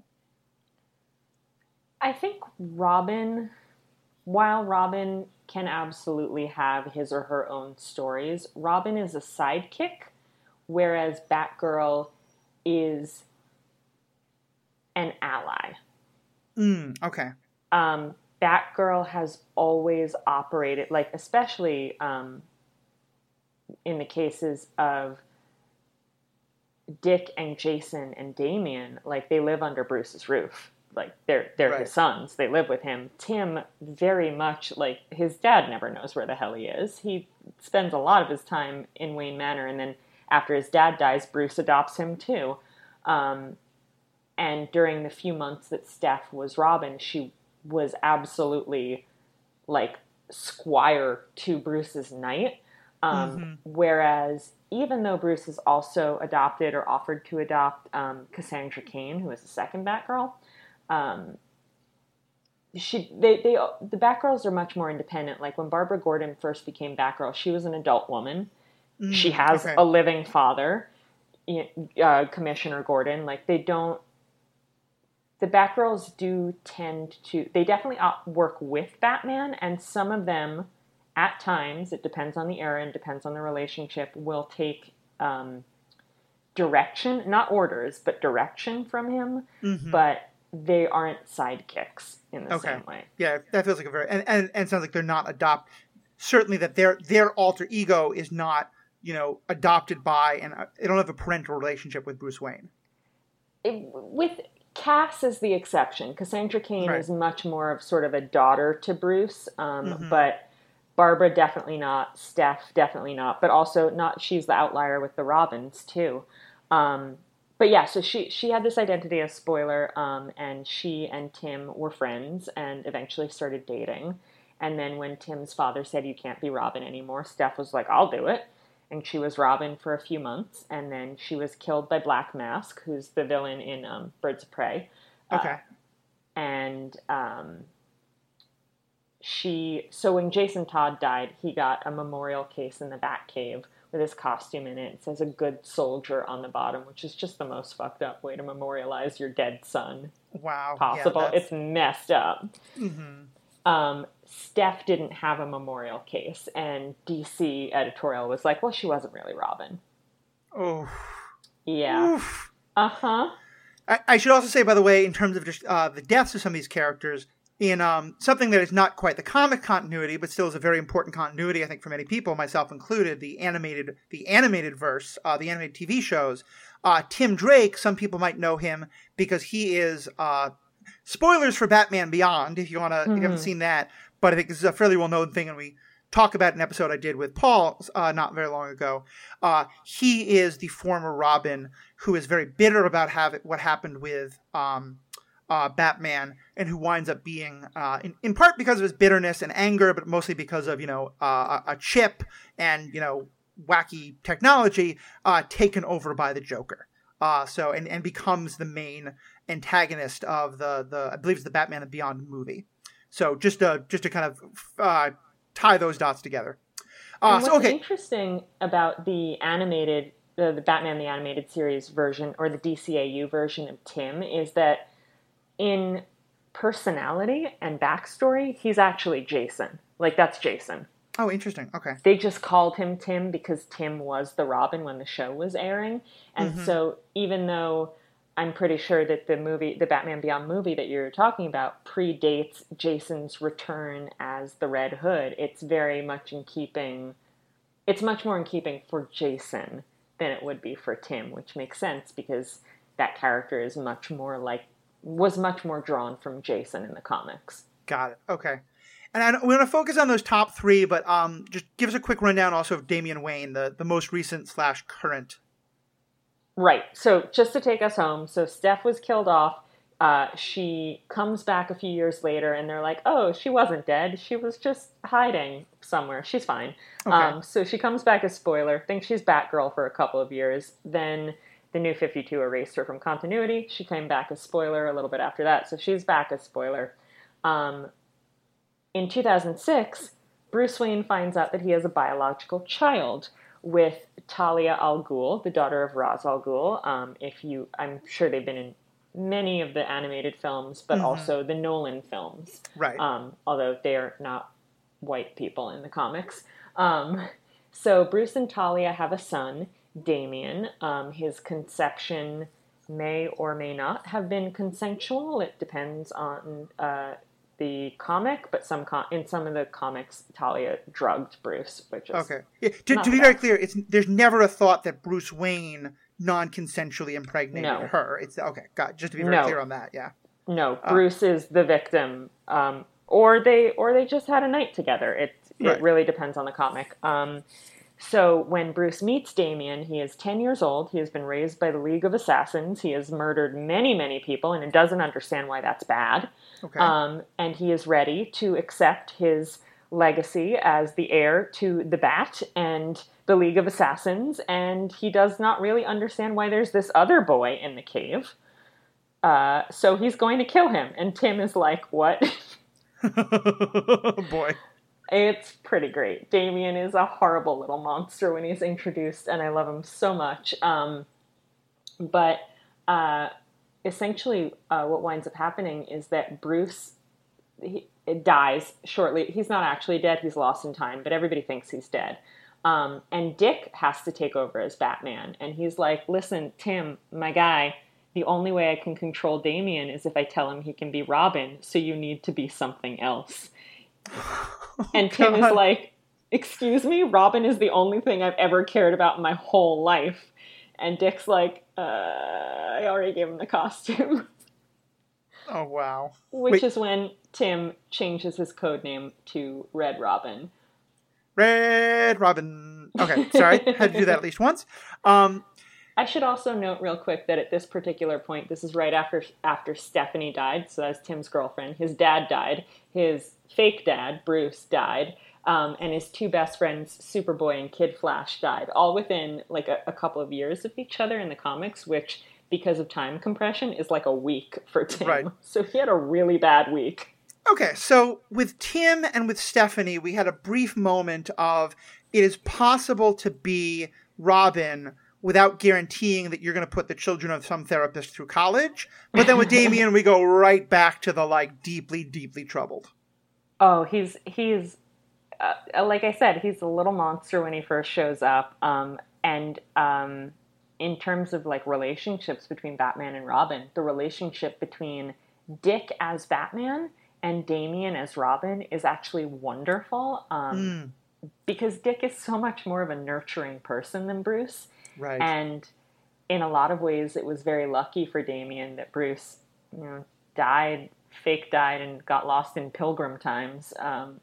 I think Robin, while Robin can absolutely have his or her own stories, Robin is a sidekick, whereas Batgirl is an ally. Mm, okay. Um, Batgirl has always operated, like, especially um, in the cases of Dick and Jason and Damian, like, they live under Bruce's roof. Like, they're they're right. his sons. They live with him. Tim, very much, like, his dad never knows where the hell he is. He spends a lot of his time in Wayne Manor, and then after his dad dies, Bruce adopts him, too. Um and during the few months that Steph was Robin, she was absolutely like squire to Bruce's knight. Um, Mm-hmm. Whereas even though Bruce is also adopted or offered to adopt um, Cassandra Cain, who is the second Batgirl, um, she they they the Batgirls are much more independent. Like when Barbara Gordon first became Batgirl, she was an adult woman. Mm, she has okay. a living father, uh, Commissioner Gordon. Like they don't. The Batgirls do tend to. They definitely work with Batman, and some of them, at times, it depends on the era and depends on the relationship, will take um, direction, not orders, but direction from him. Mm-hmm. But they aren't sidekicks in the okay. same way. Yeah, that feels like a very and, and and sounds like they're not adopt. Certainly, that their their alter ego is not, you know, adopted by, and they don't have a parental relationship with Bruce Wayne. It, with Cass is the exception. Cassandra Cain Right. is much more of sort of a daughter to Bruce, um, Mm-hmm. but Barbara definitely not. Steph definitely not. But also not. She's the outlier with the Robins too. Um, but yeah, so she she had this identity as Spoiler, um, and she and Tim were friends and eventually started dating. And then when Tim's father said you can't be Robin anymore, Steph was like, I'll do it. And she was Robin for a few months, and then she was killed by Black Mask, who's the villain in um, Birds of Prey. Okay. Uh, and um, she, so when Jason Todd died, he got a memorial case in the Batcave with his costume in it. It says a good soldier on the bottom, which is just the most fucked up way to memorialize your dead son Wow. possible. Yeah, it's messed up. Mm-hmm. Um, Steph didn't have a memorial case, and D C editorial was like, well, she wasn't really Robin. Oh. Yeah. Oof. Uh-huh. I, I should also say, by the way, in terms of just uh, the deaths of some of these characters, in um, something that is not quite the comic continuity, but still is a very important continuity, I think, for many people, myself included, the animated the animated verse, uh, the animated T V shows. Uh, Tim Drake, some people might know him because he is, uh, spoilers for Batman Beyond, if you want to, mm-hmm. if you haven't seen that, but I think this is a fairly well-known thing, and we talk about an episode I did with Paul uh, not very long ago. Uh, he is the former Robin who is very bitter about have, what happened with um, uh, Batman, and who winds up being, uh, in, in part because of his bitterness and anger, but mostly because of, you know, uh, a, a chip and, you know, wacky technology, uh, taken over by the Joker. Uh, so, and, and becomes the main antagonist of the, the, I believe it's the Batman and Beyond movie. So just to, just to kind of, uh, tie those dots together. Uh, what's so, okay. interesting about the animated, uh, the Batman the Animated Series version, or the D C A U version of Tim, is that in personality and backstory, he's actually Jason. Like, that's Jason. Oh, interesting. Okay. They just called him Tim because Tim was the Robin when the show was airing. And mm-hmm. so even though I'm pretty sure that the movie, the Batman Beyond movie that you're talking about, predates Jason's return as the Red Hood, it's very much in keeping, it's much more in keeping for Jason than it would be for Tim, which makes sense because that character is much more like, was much more drawn from Jason in the comics. Got it. Okay. And I, we're going to focus on those top three, but um, just give us a quick rundown also of Damian Wayne, the, the most recent slash current. Right. So just to take us home, so Steph was killed off. Uh, she comes back a few years later, and they're like, oh, she wasn't dead. She was just hiding somewhere. She's fine. Okay. Um, so she comes back as Spoiler, thinks she's Batgirl for a couple of years. Then the New fifty-two erased her from continuity. She came back as Spoiler a little bit after that, so she's back as Spoiler. Um... In two thousand six, Bruce Wayne finds out that he has a biological child with Talia al Ghul, the daughter of Ra's al Ghul. Um, if you, I'm sure they've been in many of the animated films, but mm-hmm. also the Nolan films. Right. Um, although they are not white people in the comics. Um, so Bruce and Talia have a son, Damian. Um, his conception may or may not have been consensual. It depends on Uh, the comic, but some com- in some of the comics, Talia drugged Bruce, which is okay. Yeah, to, to be very clear, it's there's never a thought that Bruce Wayne non-consensually impregnated no. her. It's okay. Got just to be very no. clear on that. Yeah. No, uh, Bruce is the victim, um, or they or they just had a night together. It it right. really depends on the comic. Um, So when Bruce meets Damian, he is ten years old. He has been raised by the League of Assassins. He has murdered many, many people and doesn't understand why that's bad. Okay. Um, and he is ready to accept his legacy as the heir to the Bat and the League of Assassins. And he does not really understand why there's this other boy in the cave. Uh, so he's going to kill him. And Tim is like, what? Oh, boy. It's pretty great. Damian is a horrible little monster when he's introduced, and I love him so much. Um, but uh, essentially, uh, what winds up happening is that Bruce he, dies shortly. He's not actually dead. He's lost in time, but everybody thinks he's dead. Um, and Dick has to take over as Batman. And he's like, listen, Tim, my guy, the only way I can control Damian is if I tell him he can be Robin, so you need to be something else. Oh, and Tim God. is like, excuse me, Robin is the only thing I've ever cared about in my whole life. And Dick's like, uh, I already gave him the costume. Oh, wow. Which Wait. is when Tim changes his code name to Red Robin. Red Robin. Okay, sorry. Had to do that at least once. Um, I should also note real quick that at this particular point, this is right after after Stephanie died, so that's Tim's girlfriend. His dad died. His fake dad, Bruce, died. Um, and his two best friends, Superboy and Kid Flash, died. All within like a, a couple of years of each other in the comics, which, because of time compression, is like a week for Tim. Right. So he had a really bad week. Okay, so with Tim and with Stephanie, we had a brief moment of it is possible to be Robin without guaranteeing that you're going to put the children of some therapist through college. But then with Damian, we go right back to the, like, deeply, deeply troubled. Oh, he's, he's uh, like I said, he's a little monster when he first shows up. Um, and um, in terms of, like, relationships between Batman and Robin, the relationship between Dick as Batman and Damian as Robin is actually wonderful. Um, mm. Because Dick is so much more of a nurturing person than Bruce. Right. And in a lot of ways, it was very lucky for Damian that Bruce, you know, died, fake died, and got lost in pilgrim times um,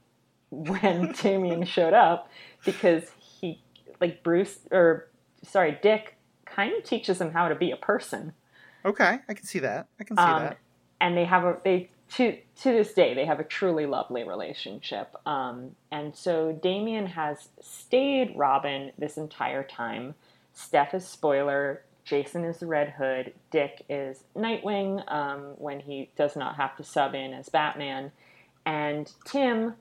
when Damian showed up, because he, like Bruce, or sorry, Dick, kind of teaches him how to be a person. Okay, I can see that. I can see um, that. And they have a they to to this day they have a truly lovely relationship. Um, and so Damian has stayed Robin this entire time. Steph is Spoiler, Jason is the Red Hood, Dick is Nightwing um, when he does not have to sub in as Batman, and Tim,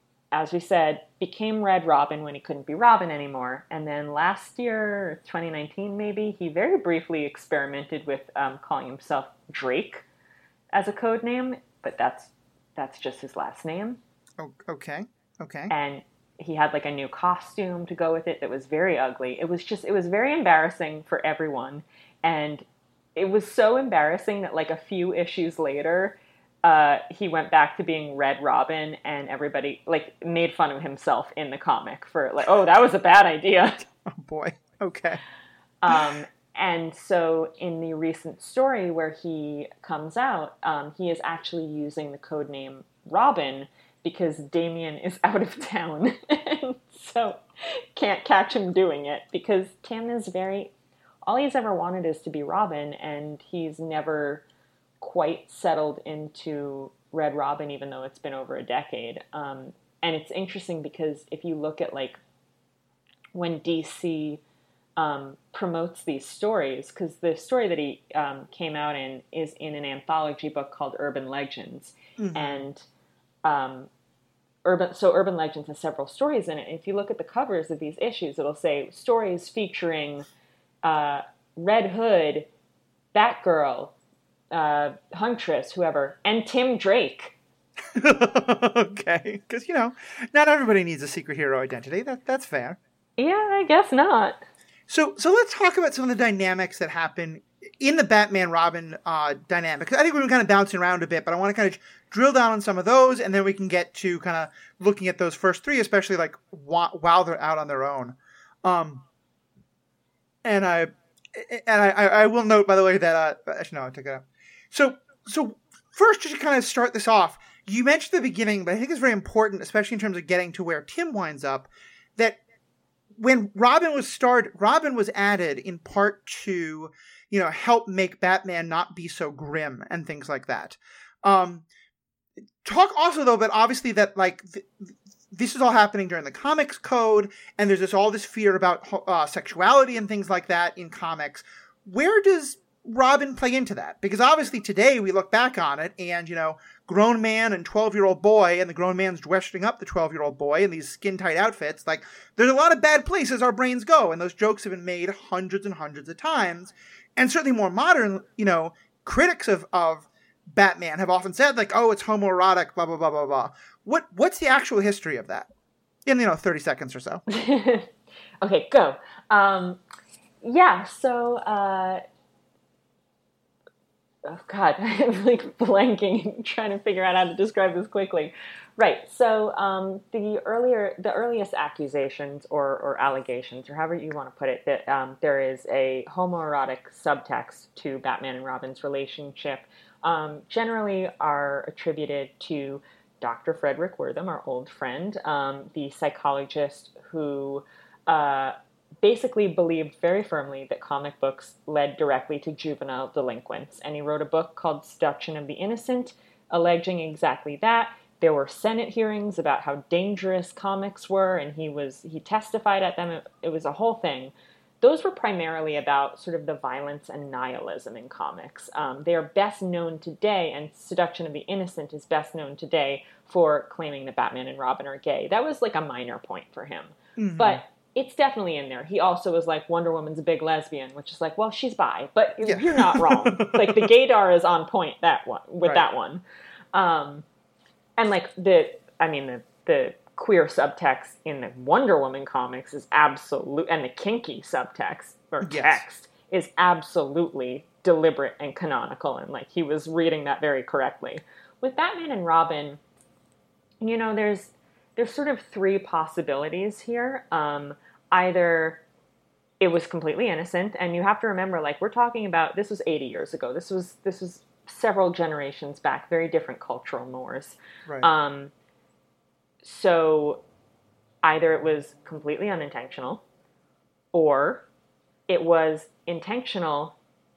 as we said, became Red Robin when he couldn't be Robin anymore. And then last year, twenty nineteen maybe, he very briefly experimented with um, calling himself Drake as a code name, but that's that's just his last name. Oh, okay, okay. And he had like a new costume to go with it that was very ugly. It was just, it was very embarrassing for everyone. And it was so embarrassing that like a few issues later, uh, he went back to being Red Robin, and everybody like made fun of himself in the comic for like, oh, that was a bad idea. Oh boy. Okay. Um, and so in the recent story where he comes out, um, he is actually using the code name Robin, because Damian is out of town, and so can't catch him doing it, because Tim is very, all he's ever wanted is to be Robin, and he's never quite settled into Red Robin, even though it's been over a decade. Um, and it's interesting because if you look at like when D C um, promotes these stories, because the story that he um, came out in is in an anthology book called Urban Legends, mm-hmm. and Um, Urban, so Urban Legends has several stories in it. If you look at the covers of these issues, it'll say stories featuring uh, Red Hood, Batgirl, uh, Huntress, whoever, and Tim Drake. Okay, because, you know, not everybody needs a secret hero identity. That That's fair. Yeah, I guess not. So, so let's talk about some of the dynamics that happen in the Batman-Robin uh, dynamic. I think we've been kind of bouncing around a bit, but I want to kind of drill down on some of those, and then we can get to kind of looking at those first three, especially like wh- while they're out on their own. Um, and I and I, I will note, by the way, that uh, actually no, I took it out. So, so first, just to kind of start this off, you mentioned the beginning, but I think it's very important, especially in terms of getting to where Tim winds up, that when Robin was started, Robin was added in part to, you know, help make Batman not be so grim and things like that. Um, talk also though, but obviously that like th- this is all happening during the comics code, and there's this all this fear about uh, sexuality and things like that in comics. Where does Robin play into that? Because obviously today we look back on it and, you know, grown man and twelve-year-old boy, and the grown man's dressing up the twelve-year-old boy in these skin-tight outfits. Like, there's a lot of bad places our brains go, and those jokes have been made hundreds and hundreds of times. And certainly more modern, you know, critics of, of Batman have often said, like, oh, it's homoerotic, blah, blah, blah, blah, blah. What, what's the actual history of that? In, you know, thirty seconds or so. Okay, go. Um, yeah, so... Uh... Oh, God, I'm like blanking, trying to figure out how to describe this quickly. Right, so um, the earlier, the earliest accusations or, or allegations, or however you want to put it, that um, there is a homoerotic subtext to Batman and Robin's relationship, um, generally are attributed to Doctor Frederick Wortham, our old friend, um, the psychologist who... Uh, basically believed very firmly that comic books led directly to juvenile delinquents. And he wrote a book called Seduction of the Innocent, alleging exactly that. There were Senate hearings about how dangerous comics were, and he was he testified at them. It, it was a whole thing. Those were primarily about sort of the violence and nihilism in comics. Um, they are best known today, and Seduction of the Innocent is best known today for claiming that Batman and Robin are gay. That was like a minor point for him. Mm-hmm. But it's definitely in there. He also was like, Wonder Woman's a big lesbian, which is like, well, she's bi, but yeah. You're not wrong. Like, the gaydar is on point that one with right. that one. Um, and like the, I mean, the, the queer subtext in the Wonder Woman comics is absolute, and the kinky subtext or text yes. is absolutely deliberate and canonical. And like, he was reading that very correctly. With Batman and Robin, you know, there's, There's sort of three possibilities here. Um, either it was completely innocent, and you have to remember, like, we're talking about, this was eighty years ago. This was this was several generations back, very different cultural mores. Right. Um, so either it was completely unintentional, or it was intentional,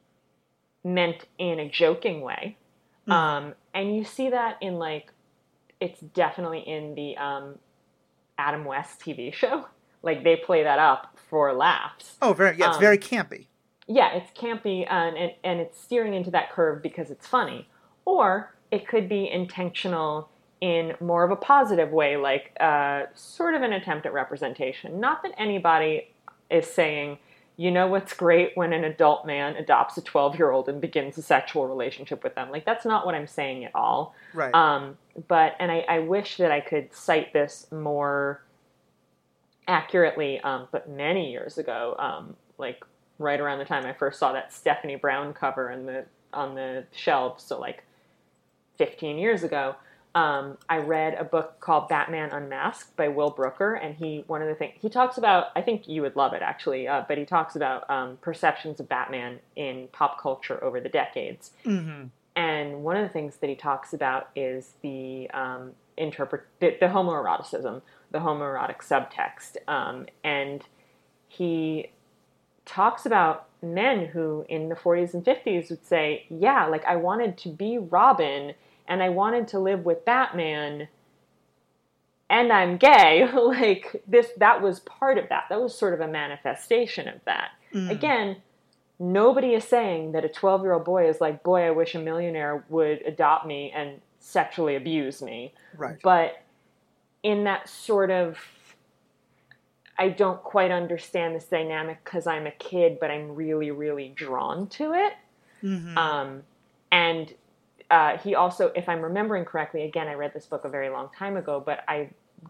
meant in a joking way. Mm. Um, and you see that in, like, it's definitely in the um, Adam West T V show. Like, they play that up for laughs. Oh, very yeah, it's um, very campy. Yeah, it's campy, and, and and it's steering into that curve because it's funny. Or it could be intentional in more of a positive way, like uh, sort of an attempt at representation. Not that anybody is saying, you know what's great when an adult man adopts a twelve-year-old and begins a sexual relationship with them. Like, that's not what I'm saying at all. Right. Um, but, and I, I wish that I could cite this more accurately, um, but many years ago, um, like right around the time I first saw that Stephanie Brown cover in the on the shelves, so like fifteen years ago, Um, I read a book called Batman Unmasked by Will Brooker, and he one of the things he talks about, I think you would love it actually, uh, but he talks about um, perceptions of Batman in pop culture over the decades. Mm-hmm. And one of the things that he talks about is the um, interpret the, the homoeroticism, the homoerotic subtext, um, and he talks about men who in the forties and fifties would say, "Yeah, like I wanted to be Robin." And I wanted to live with Batman, and I'm gay. Like, this, that was part of that. That was sort of a manifestation of that. Mm. Again, nobody is saying that a twelve-year-old boy is like, boy, I wish a millionaire would adopt me and sexually abuse me. Right. But in that sort of, I don't quite understand this dynamic because I'm a kid, but I'm really, really drawn to it. Mm-hmm. Um, and... Uh, he also, if I'm remembering correctly, again, I read this book a very long time ago, but I,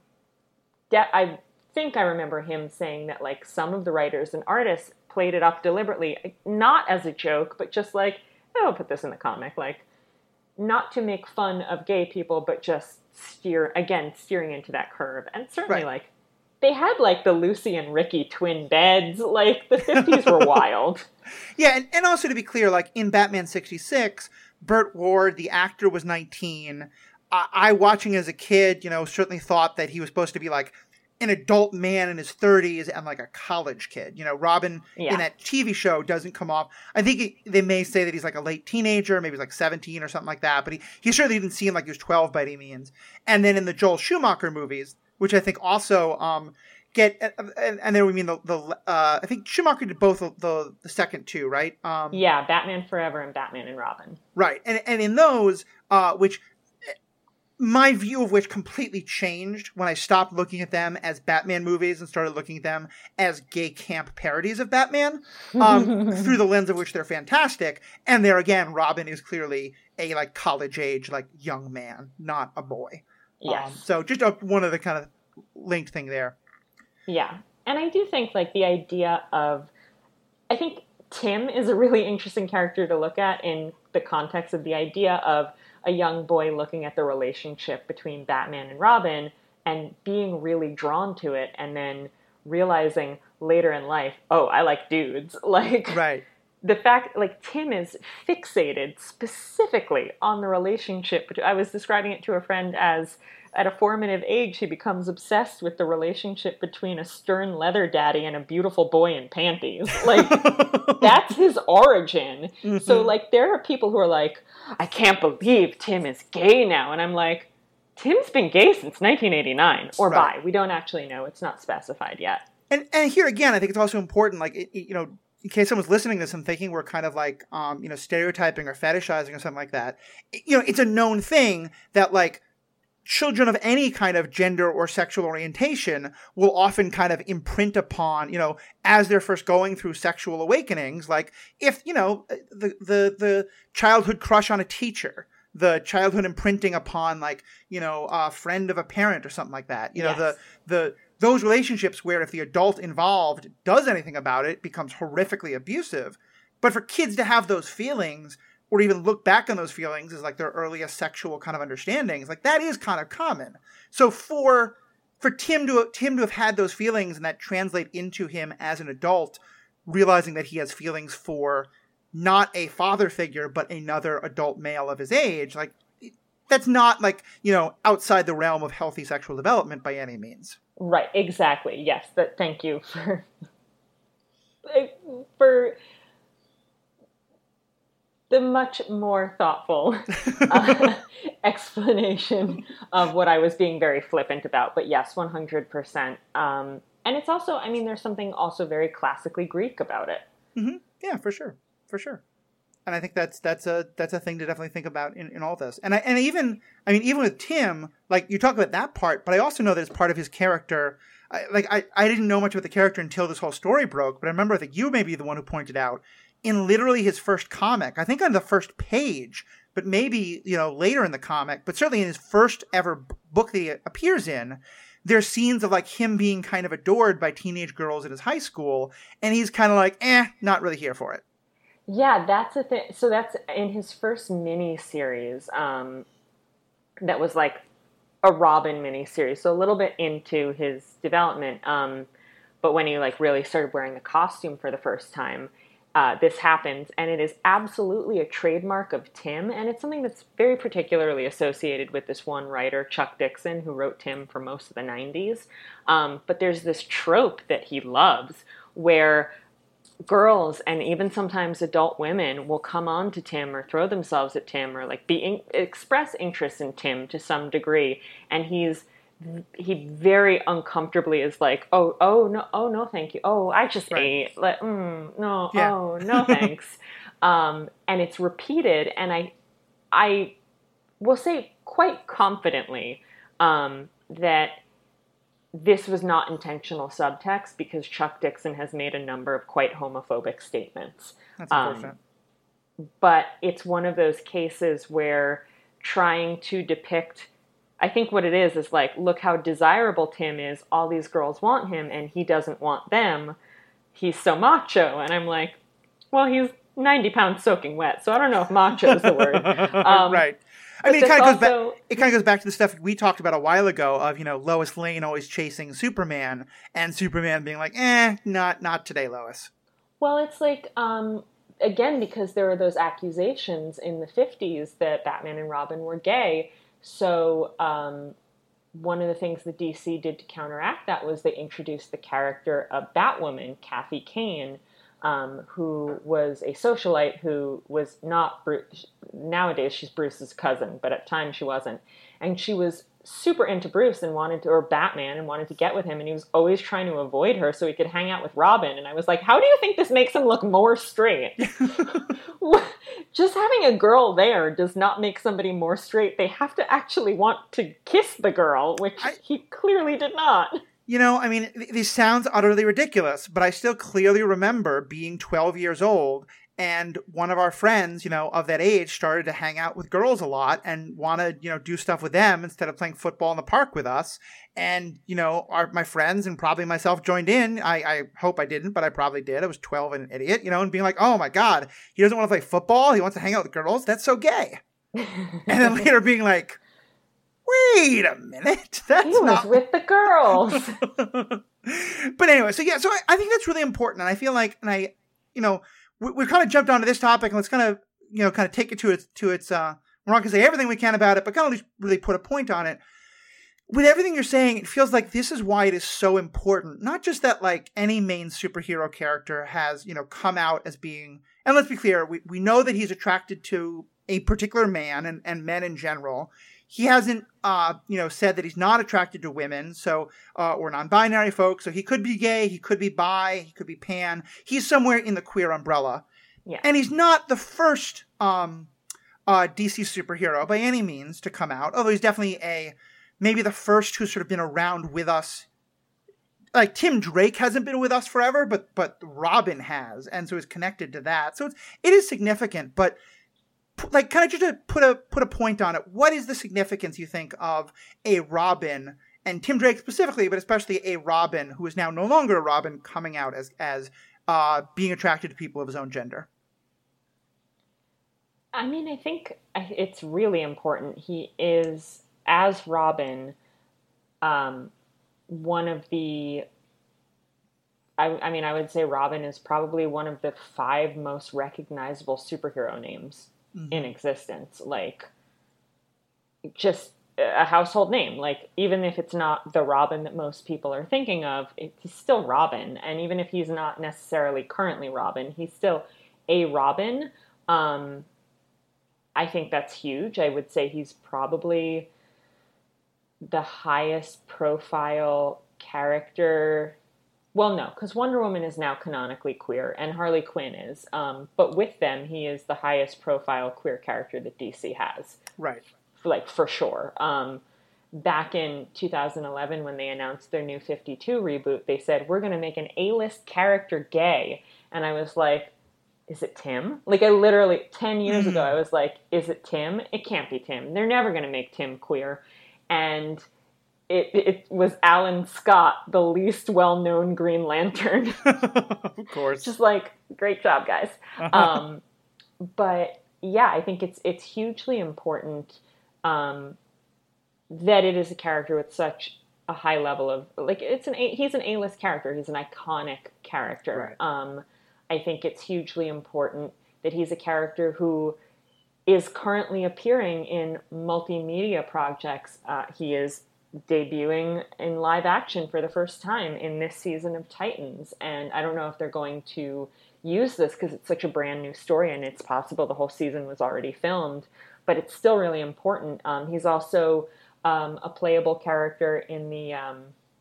de- I think I remember him saying that, like, some of the writers and artists played it up deliberately, not as a joke, but just like, oh, I'll put this in the comic, like, not to make fun of gay people, but just steer, again, steering into that curve. And certainly, right. like, they had, like, the Lucy and Ricky twin beds, like, the fifties were wild. Yeah, and, and also to be clear, like, in Batman sixty-six... Burt Ward, the actor, was nineteen. I, I, watching as a kid, you know, certainly thought that he was supposed to be like an adult man in his thirties and like a college kid. You know, Robin Yeah. in that T V show doesn't come off. I think he, they may say that he's like a late teenager, maybe he's like seventeen or something like that. But he, he certainly didn't seem like he was twelve by any means. And then in the Joel Schumacher movies, which I think also um, get, and, and then we mean the, the uh, I think Schumacher did both the, the, the second two, right? Um, Yeah, Batman Forever and Batman and Robin. Right. And, and in those, uh, which my view of which completely changed when I stopped looking at them as Batman movies and started looking at them as gay camp parodies of Batman, um, through the lens of which they're fantastic. And there again, Robin is clearly a like college age, like young man, not a boy. Yes. Um, so just a, one of the kind of linked thing there. Yeah. And I do think like the idea of, I think Tim is a really interesting character to look at in the context of the idea of a young boy looking at the relationship between Batman and Robin and being really drawn to it and then realizing later in life, oh, I like dudes. Like, right. The fact, like, Tim is fixated specifically on the relationship. I was describing it to a friend as, at a formative age, he becomes obsessed with the relationship between a stern leather daddy and a beautiful boy in panties. Like, that's his origin. Mm-hmm. So, like, there are people who are like, I can't believe Tim is gay now. And I'm like, Tim's been gay since nineteen eighty-nine. Or right. bi. We don't actually know. It's not specified yet. And and here again, I think it's also important, like, it, you know, in case someone's listening to this and thinking we're kind of like, um, you know, stereotyping or fetishizing or something like that, you know, it's a known thing that, like, children of any kind of gender or sexual orientation will often kind of imprint upon, you know, as they're first going through sexual awakenings, like, if, you know, the the the childhood crush on a teacher, the childhood imprinting upon, like, you know, a friend of a parent or something like that, you yes. know, the the those relationships where if the adult involved does anything about it, becomes horrifically abusive. But for kids to have those feelings, or even look back on those feelings as like their earliest sexual kind of understandings, like that is kind of common. So for for Tim to Tim to have had those feelings and that translate into him as an adult, realizing that he has feelings for not a father figure, but another adult male of his age, like that's not like, you know, outside the realm of healthy sexual development by any means. Right, exactly. Yes, that. Thank you for for the much more thoughtful uh, explanation of what I was being very flippant about. But yes, one hundred percent. Um, and it's also, I mean, there's something also very classically Greek about it. Mm-hmm. Yeah, for sure, for sure. And I think that's that's a that's a thing to definitely think about in, in all this. And I and even I mean even with Tim, like you talk about that part, but I also know that it's part of his character. I, like I, I didn't know much about the character until this whole story broke, but I remember I think you may be the one who pointed out in literally his first comic, I think on the first page, but maybe, you know, later in the comic, but certainly in his first ever book that he appears in, there's scenes of like him being kind of adored by teenage girls at his high school, and he's kind of like, eh, not really here for it. Yeah, that's a thing. So that's in his first mini series. Um, that was like a Robin mini series. So a little bit into his development. Um, but when he like really started wearing the costume for the first time, uh, this happens, and it is absolutely a trademark of Tim. And it's something that's very particularly associated with this one writer, Chuck Dixon, who wrote Tim for most of the nineties. Um, but there's this trope that he loves where girls and even sometimes adult women will come on to Tim or throw themselves at Tim or like be in, express interest in Tim to some degree, and he's he very uncomfortably is like, oh oh no oh no thank you, oh I just right. ate like mm, no yeah. oh no thanks, um, and it's repeated, and I I will say quite confidently um, that this was not intentional subtext, because Chuck Dixon has made a number of quite homophobic statements. That's unfortunate. Um, but it's one of those cases where trying to depict, I think what it is is like, look how desirable Tim is. All these girls want him and he doesn't want them. He's so macho. And I'm like, well, he's ninety pounds soaking wet. So I don't know if macho is the word. Um, right. I mean, it kind of goes also, back. It kind of goes back to the stuff we talked about a while ago of, you know, Lois Lane always chasing Superman, and Superman being like, "Eh, not not today, Lois." Well, it's like um, again, because there were those accusations in the fifties that Batman and Robin were gay, so um, one of the things the D C did to counteract that was they introduced the character of Batwoman, Kathy Kane, um, who was a socialite who was not Bruce. Nowadays she's Bruce's cousin, but at times she wasn't. And she was super into Bruce and wanted to, or Batman, and wanted to get with him, and he was always trying to avoid her so he could hang out with Robin. And I was like, how do you think this makes him look more straight? Just having a girl there does not make somebody more straight. They have to actually want to kiss the girl, which I, he clearly did not. You know, I mean, this sounds utterly ridiculous, but I still clearly remember being twelve years old, and one of our friends, you know, of that age started to hang out with girls a lot and want to, you know, do stuff with them instead of playing football in the park with us. And, you know, our, my friends and probably myself joined in. I, I hope I didn't, but I probably did. I was twelve and an idiot, you know, and being like, oh my God, he doesn't want to play football. He wants to hang out with girls. That's so gay. And then later being like, wait a minute. That's he was not with the girls. But anyway, so yeah, so I, I think that's really important. And I feel like, and I, you know, we, we've kind of jumped onto this topic, and let's kind of, you know, kind of take it to its, to its, uh, we're not going to say everything we can about it, but kind of at least really put a point on it. With everything you're saying, it feels like this is why it is so important. Not just that, like, any main superhero character has, you know, come out as being, and let's be clear, we, we know that he's attracted to a particular man and, and men in general. He hasn't, uh, you know, said that he's not attracted to women, so uh, or non-binary folks. So he could be gay, he could be bi, he could be pan. He's somewhere in the queer umbrella, yeah. And he's not the first um, uh, D C superhero by any means to come out. Although he's definitely a maybe the first who's sort of been around with us. Like Tim Drake hasn't been with us forever, but but Robin has, and so he's connected to that. So it's, it is significant, but. Like, kind of just to put a put a point on it, what is the significance, you think, of a Robin, and Tim Drake specifically, but especially a Robin who is now no longer a Robin, coming out as as uh, being attracted to people of his own gender? I mean, I think it's really important. He is, as Robin, um, one of the... I, I mean, I would say Robin is probably one of the five most recognizable superhero names in existence. Like, just a household name. Like, even if it's not the Robin that most people are thinking of, it, he's still Robin. And even if he's not necessarily currently Robin, he's still a Robin. Um, I think that's huge. I would say he's probably the highest profile character. Well, no, because Wonder Woman is now canonically queer, and Harley Quinn is. Um, but with them, he is the highest profile queer character that D C has. Right. Like, for sure. Um, back in two thousand eleven, when they announced their new fifty-two reboot, they said, we're going to make an A-list character gay. And I was like, is it Tim? Like, I literally, ten years ago, I was like, is it Tim? It can't be Tim. They're never going to make Tim queer. And... It, it was Alan Scott, the least well-known Green Lantern. Of course. Just like, great job, guys. Um, but yeah, I think it's it's hugely important um, that it is a character with such a high level of, like, it's an a, he's an A-list character. He's an iconic character. Right. Um, I think it's hugely important that he's a character who is currently appearing in multimedia projects. Uh, he is debuting in live action for the first time in this season of Titans. And I don't know if they're going to use this because it's such a brand new story, and it's possible the whole season was already filmed, but it's still really important. Um, he's also um, a playable character in the um,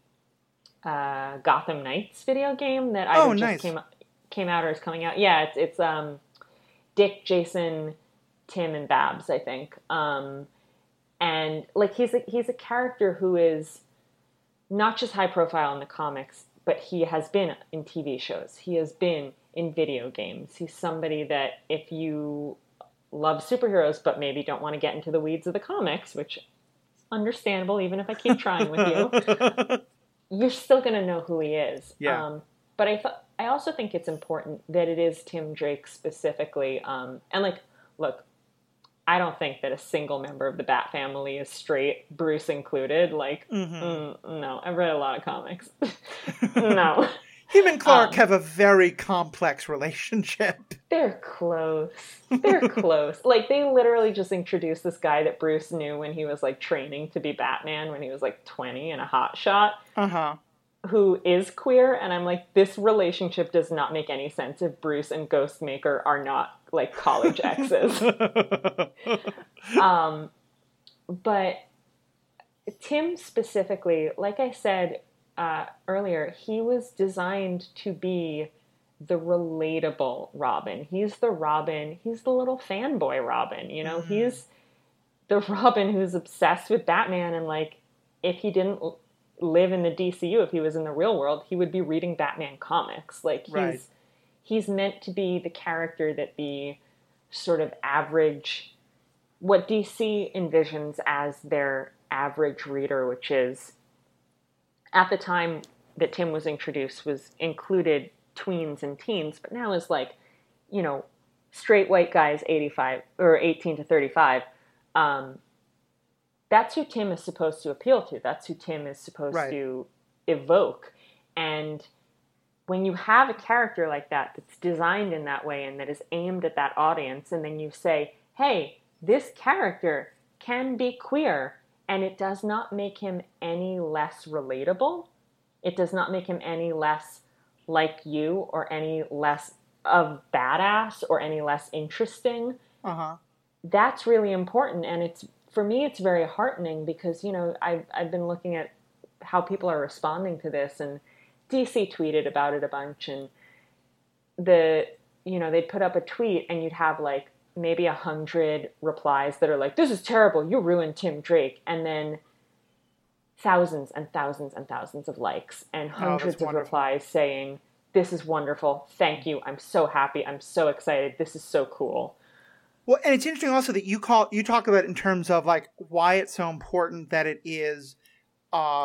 uh, Gotham Knights video game that I oh, just nice. came came out or is coming out. Yeah, it's it's um, Dick, Jason, Tim, and Babs, I think. Um, And, like, he's a, he's a character who is not just high profile in the comics, but he has been in T V shows. He has been in video games. He's somebody that if you love superheroes but maybe don't want to get into the weeds of the comics, which is understandable even if I keep trying with you, you're still going to know who he is. Yeah. Um, but I, th- I also think it's important that it is Tim Drake specifically. Um, and, like, look, I don't think that a single member of the Bat family is straight, Bruce included. Like, mm-hmm. mm, no, I've read a lot of comics. No. Him and Clark um, have a very complex relationship. They're close. They're close. Like, they literally just introduced this guy that Bruce knew when he was, like, training to be Batman when he was, like, twenty and a hotshot. Uh-huh. Who is queer. And I'm like, this relationship does not make any sense if Bruce and Ghostmaker are not, like, college exes. um, but Tim specifically, like I said uh, earlier, he was designed to be the relatable Robin. He's the Robin. He's the little fanboy Robin. You know, mm. he's the Robin who's obsessed with Batman. And, like, if he didn't live in the D C U, if he was in the real world, he would be reading Batman comics. Like, he's right. he's meant to be the character that the sort of average, what D C envisions as their average reader, which is, at the time that Tim was introduced, was included tweens and teens, but now is like, you know, straight white guys, eighty-five or eighteen to thirty-five. Um, that's who Tim is supposed to appeal to. That's who Tim is supposed right. to evoke. And when you have a character like that that's designed in that way and that is aimed at that audience, and then you say, hey, this character can be queer, and it does not make him any less relatable. It does not make him any less like you or any less of badass or any less interesting. Uh-huh. That's really important. And it's, for me, it's very heartening because, you know, I've, I've been looking at how people are responding to this, and D C tweeted about it a bunch, and the, you know, they'd put up a tweet and you'd have like maybe a hundred replies that are like, this is terrible, you ruined Tim Drake. And then thousands and thousands and thousands of likes and hundreds oh, of replies saying, this is wonderful. Thank you. I'm so happy. I'm so excited. This is so cool. Well, and it's interesting also that you call you talk about it in terms of like why it's so important that it is. Uh,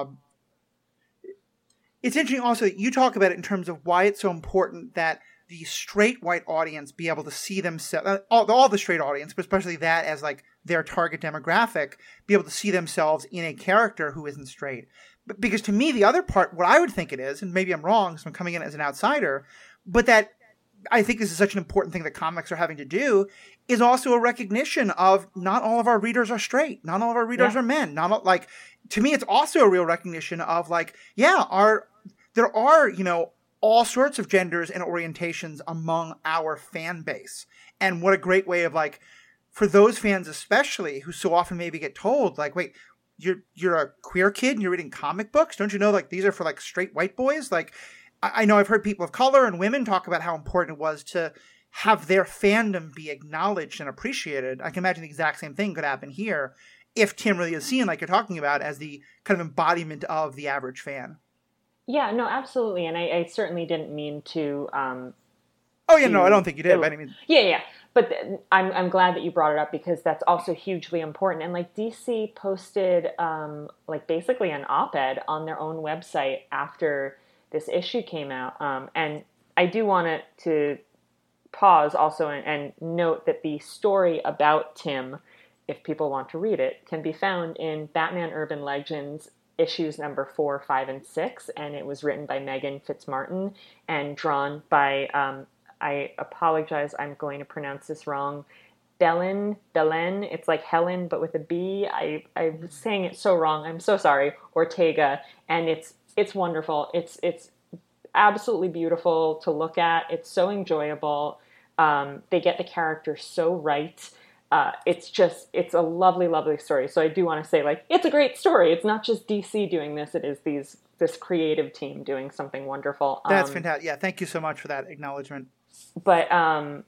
it's interesting also that you talk about it in terms of why it's so important that the straight white audience be able to see themselves, all, all the straight audience, but especially that as like their target demographic, be able to see themselves in a character who isn't straight. But because to me, the other part, what I would think it is, and maybe I'm wrong because I'm coming in as an outsider, but that I think this is such an important thing that comics are having to do, is also a recognition of not all of our readers are straight. Not all of our readers yeah. are men. Not all, like, to me, it's also a real recognition of like, yeah, our, there are, you know, all sorts of genders and orientations among our fan base. And what a great way of like, for those fans especially, who so often maybe get told like, wait, you're, you're a queer kid and you're reading comic books? Don't you know, like, these are for like straight white boys? Like, I know I've heard people of color and women talk about how important it was to have their fandom be acknowledged and appreciated. I can imagine the exact same thing could happen here if Tim really is seen, like you're talking about, as the kind of embodiment of the average fan. Yeah, no, absolutely. And I, I certainly didn't mean to... Um, oh, yeah, to, no, I don't think you did. It, by any means. Yeah, yeah. But th- I'm I'm glad that you brought it up because that's also hugely important. And like D C posted um, like basically an op-ed on their own website after this issue came out. Um, and I do want it to pause also and, and note that the story about Tim, if people want to read it, can be found in Batman Urban Legends issues number four, five, and six. And it was written by Megan Fitzmartin and drawn by, um, I apologize, I'm going to pronounce this wrong, Belen, Belen, it's like Helen, but with a B. I, I was saying it so wrong. I'm so sorry. Ortega. And it's It's wonderful. It's it's absolutely beautiful to look at. It's so enjoyable. Um, they get the characters so right. Uh, it's just, it's a lovely, lovely story. So I do want to say, like, it's a great story. It's not just D C doing this. It is these this creative team doing something wonderful. Um, That's fantastic. Yeah, thank you so much for that acknowledgement. But um,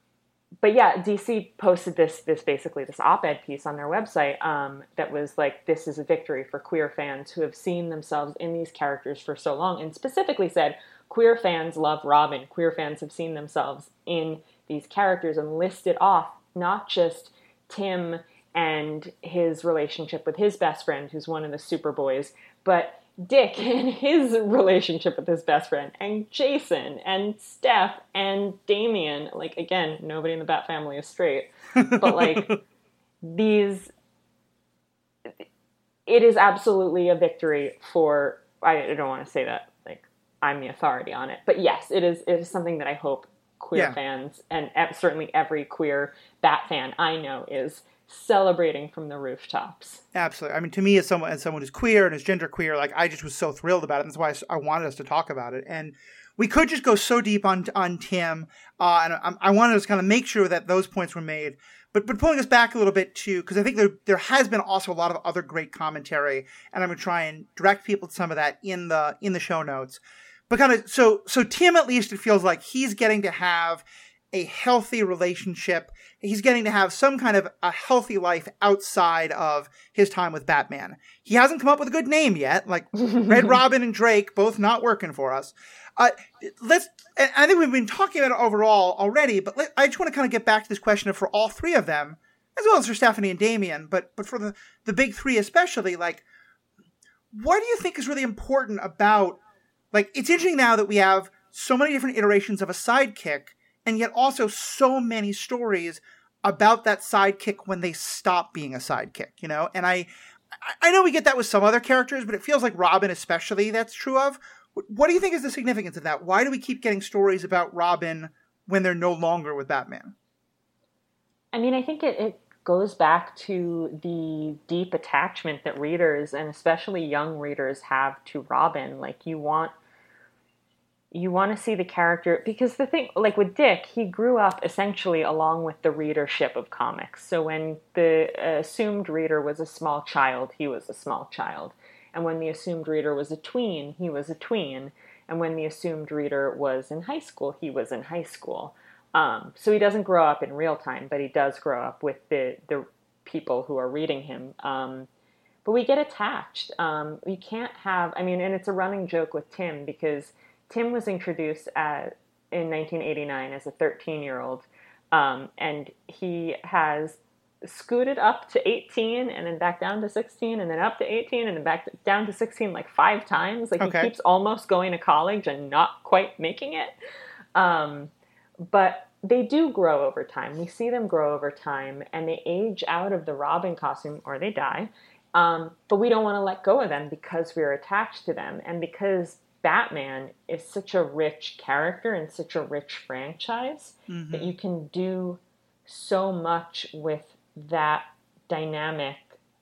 but yeah, D C posted this this basically this op-ed piece on their website um, that was like, this is a victory for queer fans who have seen themselves in these characters for so long, and specifically said, queer fans love Robin. Queer fans have seen themselves in these characters, and listed off not just Tim and his relationship with his best friend, who's one of the Superboys, but Dick and his relationship with his best friend, and Jason, and Steph, and Damian. Like, again, nobody in the Bat family is straight. But, like, these... It is absolutely a victory for... I don't want to say that. Like, I'm the authority on it. But yes, it is, it is something that I hope queer yeah. fans, and certainly every queer Bat fan I know, is celebrating from the rooftops. Absolutely. I mean, to me, as someone as someone who's queer and is genderqueer, like, I just was so thrilled about it. And that's why I, I wanted us to talk about it. And we could just go so deep on on Tim, uh, and I, I wanted to kind of make sure that those points were made. But but pulling us back a little bit too, because I think there there has been also a lot of other great commentary, and I'm going to try and direct people to some of that in the in the show notes. But kind of so so Tim, at least it feels like he's getting to have a healthy relationship. He's getting to have some kind of a healthy life outside of his time with Batman. He hasn't come up with a good name yet. Like Red Robin and Drake, both not working for us. Uh, let's. I think we've been talking about it overall already, but let, I just want to kind of get back to this question of, for all three of them, as well as for Stephanie and Damian, but but for the, the big three especially, like, what do you think is really important about, like, it's interesting now that we have so many different iterations of a sidekick, and yet also so many stories about that sidekick when they stop being a sidekick, you know? And I I know we get that with some other characters, but it feels like Robin especially that's true of. What do you think is the significance of that? Why do we keep getting stories about Robin when they're no longer with Batman? I mean, I think it, it goes back to the deep attachment that readers, and especially young readers, have to Robin. Like, you want you want to see the character, because the thing, like with Dick, he grew up essentially along with the readership of comics. So when the assumed reader was a small child, he was a small child. And when the assumed reader was a tween, he was a tween. And when the assumed reader was in high school, he was in high school. Um, so he doesn't grow up in real time, but he does grow up with the, the people who are reading him. Um, but we get attached. Um, we can't have, I mean, and it's a running joke with Tim, because Tim was introduced at, in nineteen eighty-nine as a thirteen-year-old, um, and he has scooted up to eighteen and then back down to sixteen and then up to eighteen and then back to, down to sixteen like five times. Like, okay. He keeps almost going to college and not quite making it. Um, but they do grow over time. We see them grow over time, and they age out of the Robin costume, or they die. Um, but we don't want to let go of them because we're attached to them. And because Batman is such a rich character and such a rich franchise, mm-hmm. that you can do so much with that dynamic.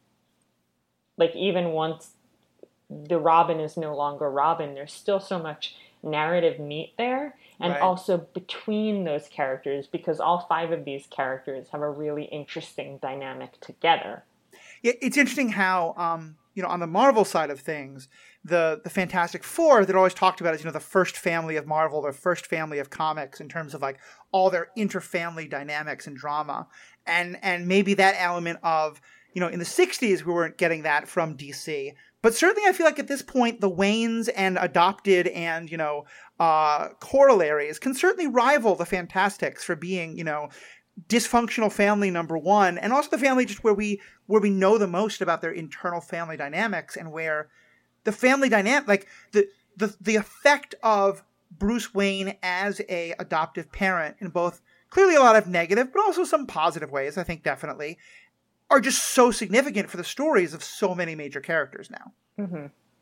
Like, even once the Robin is no longer Robin, there's still so much narrative meat there, and right. also between those characters, because all five of these characters have a really interesting dynamic together. Yeah, it's interesting how, um, you know, on the Marvel side of things, the the Fantastic Four, they're always talked about as, you know, the first family of Marvel, the first family of comics in terms of, like, all their inter-family dynamics and drama. And and maybe that element of, you know, in the sixties, we weren't getting that from D C. But certainly I feel like at this point, the Waynes and adopted and, you know, uh, corollaries can certainly rival the Fantastics for being, you know, dysfunctional family number one, and also the family just where we where we know the most about their internal family dynamics, and where the family dynamic, like the the the effect of Bruce Wayne as a adoptive parent in both clearly a lot of negative, but also some positive ways, I think definitely, are just so significant for the stories of so many major characters now. Mm-hmm.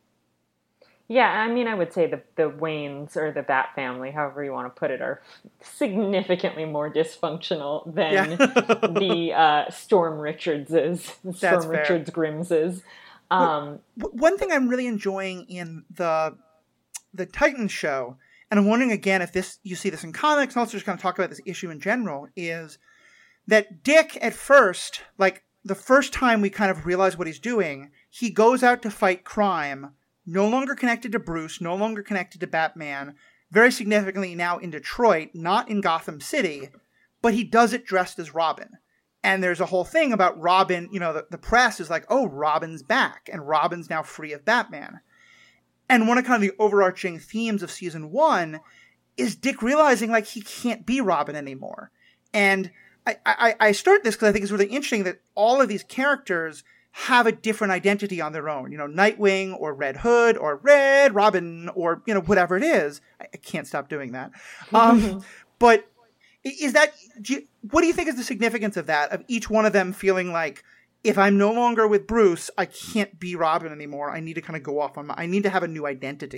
Yeah, I mean, I would say the the Waynes, or the Bat family, however you want to put it, are significantly more dysfunctional than yeah. the uh, Storm Richardses, Storm That's Richards fair. Grimmses. Um, well, one thing I'm really enjoying in the the Titans show, and I'm wondering again if this you see this in comics, and also just kind of talk about this issue in general, is that Dick at first, like the first time we kind of realize what he's doing, he goes out to fight crime. No longer connected to Bruce, no longer connected to Batman, very significantly now in Detroit, not in Gotham City, but he does it dressed as Robin. And there's a whole thing about Robin, you know, the, the press is like, oh, Robin's back, and Robin's now free of Batman. And one of kind of the overarching themes of season one is Dick realizing, like, he can't be Robin anymore. And I, I, I start this because I think it's really interesting that all of these characters have a different identity on their own. You know, Nightwing or Red Hood or Red Robin or, you know, whatever it is. I, I can't stop doing that. Um, but is that, do you, what do you think is the significance of that? Of each one of them feeling like, if I'm no longer with Bruce, I can't be Robin anymore. I need to kind of go off on my, I need to have a new identity.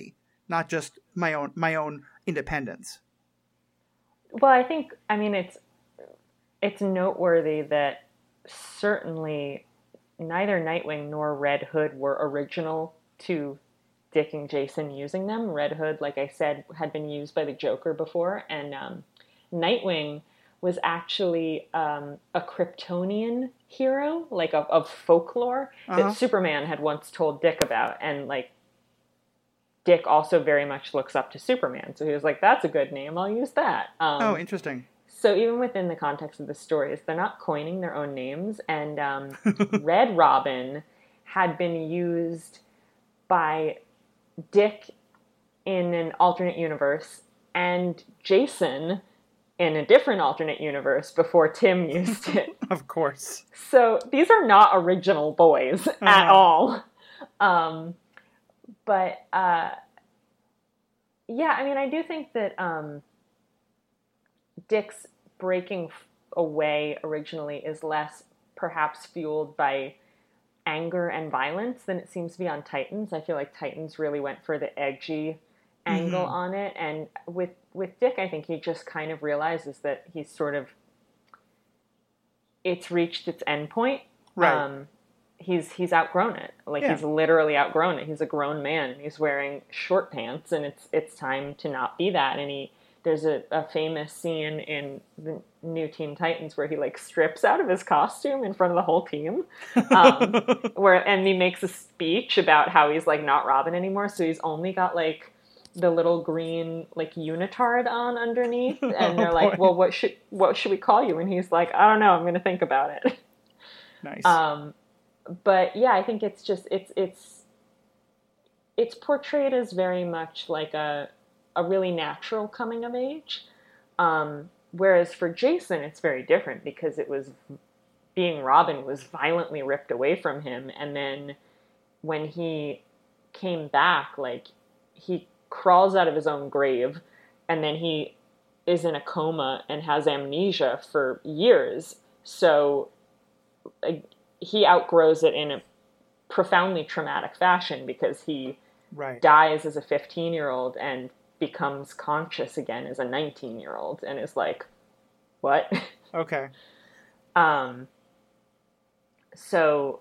not just my own my own independence. Well, I think, I mean, it's it's noteworthy that certainly neither Nightwing nor Red Hood were original to Dick and Jason using them. Red Hood, like I said, had been used by the Joker before, and um, Nightwing was actually um, a Kryptonian hero, like of, of folklore, uh-huh. that Superman had once told Dick about, and like Dick also very much looks up to Superman, so he was like, "That's a good name, I'll use that." Um, oh, interesting. So even within the context of the stories, they're not coining their own names, and um, Red Robin had been used by Dick in an alternate universe and Jason in a different alternate universe before Tim used it. Of course. So these are not original boys uh-huh. at all. Um, but uh, yeah, I mean, I do think that um, Dick's breaking away originally is less perhaps fueled by anger and violence than it seems to be on Titans. I feel like Titans really went for the edgy angle mm-hmm. on it, and with with Dick, I think he just kind of realizes that he's sort of it's reached its end point. Right. Um, he's he's outgrown it. Like yeah. he's literally outgrown it. He's a grown man. He's wearing short pants, and it's it's time to not be that. And he there's a, a famous scene in the new Teen Titans where he like strips out of his costume in front of the whole team, um, where and he makes a speech about how he's like not Robin anymore. So he's only got like the little green like unitard on underneath, and they're oh, like, "Well, what should what should we call you?" And he's like, "I don't know. I'm going to think about it." Nice. Um, but yeah, I think it's just it's it's it's portrayed as very much like a a really natural coming of age. Um, whereas for Jason, it's very different because it was being Robin was violently ripped away from him. And then when he came back, like he crawls out of his own grave and then he is in a coma and has amnesia for years. So like, he outgrows it in a profoundly traumatic fashion because he right. dies as a fifteen year old and becomes conscious again as a nineteen year old and is like, what? Okay. um, so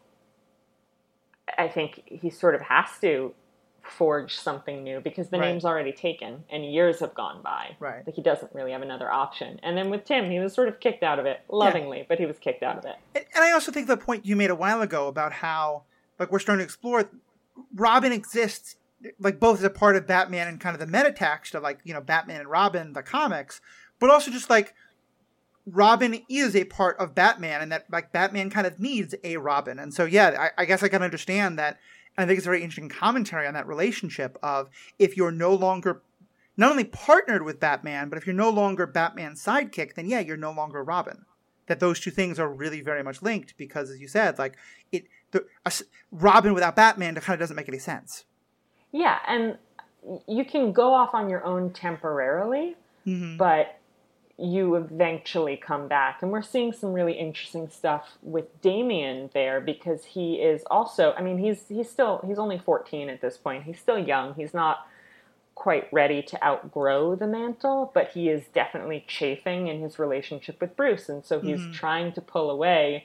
I think he sort of has to forge something new because the right. name's already taken and years have gone by. Right. Like he doesn't really have another option. And then with Tim, he was sort of kicked out of it lovingly, yeah. but he was kicked out of it. And, and I also think the point you made a while ago about how, like, we're starting to explore Robin exists like both as a part of Batman and kind of the metatext of like, you know, Batman and Robin, the comics, but also just like Robin is a part of Batman and that like Batman kind of needs a Robin. And so, yeah, I, I guess I can understand that. And I think it's a very interesting commentary on that relationship of if you're no longer not only partnered with Batman, but if you're no longer Batman's sidekick, then yeah, you're no longer Robin. That those two things are really very much linked because, as you said, like it, the, a, Robin without Batman kind of doesn't make any sense. Yeah, and you can go off on your own temporarily, mm-hmm. but you eventually come back. And we're seeing some really interesting stuff with Damian there because he is also, I mean, he's he's still, he's only fourteen at this point. He's still young. He's not quite ready to outgrow the mantle, but he is definitely chafing in his relationship with Bruce. And so he's mm-hmm. trying to pull away,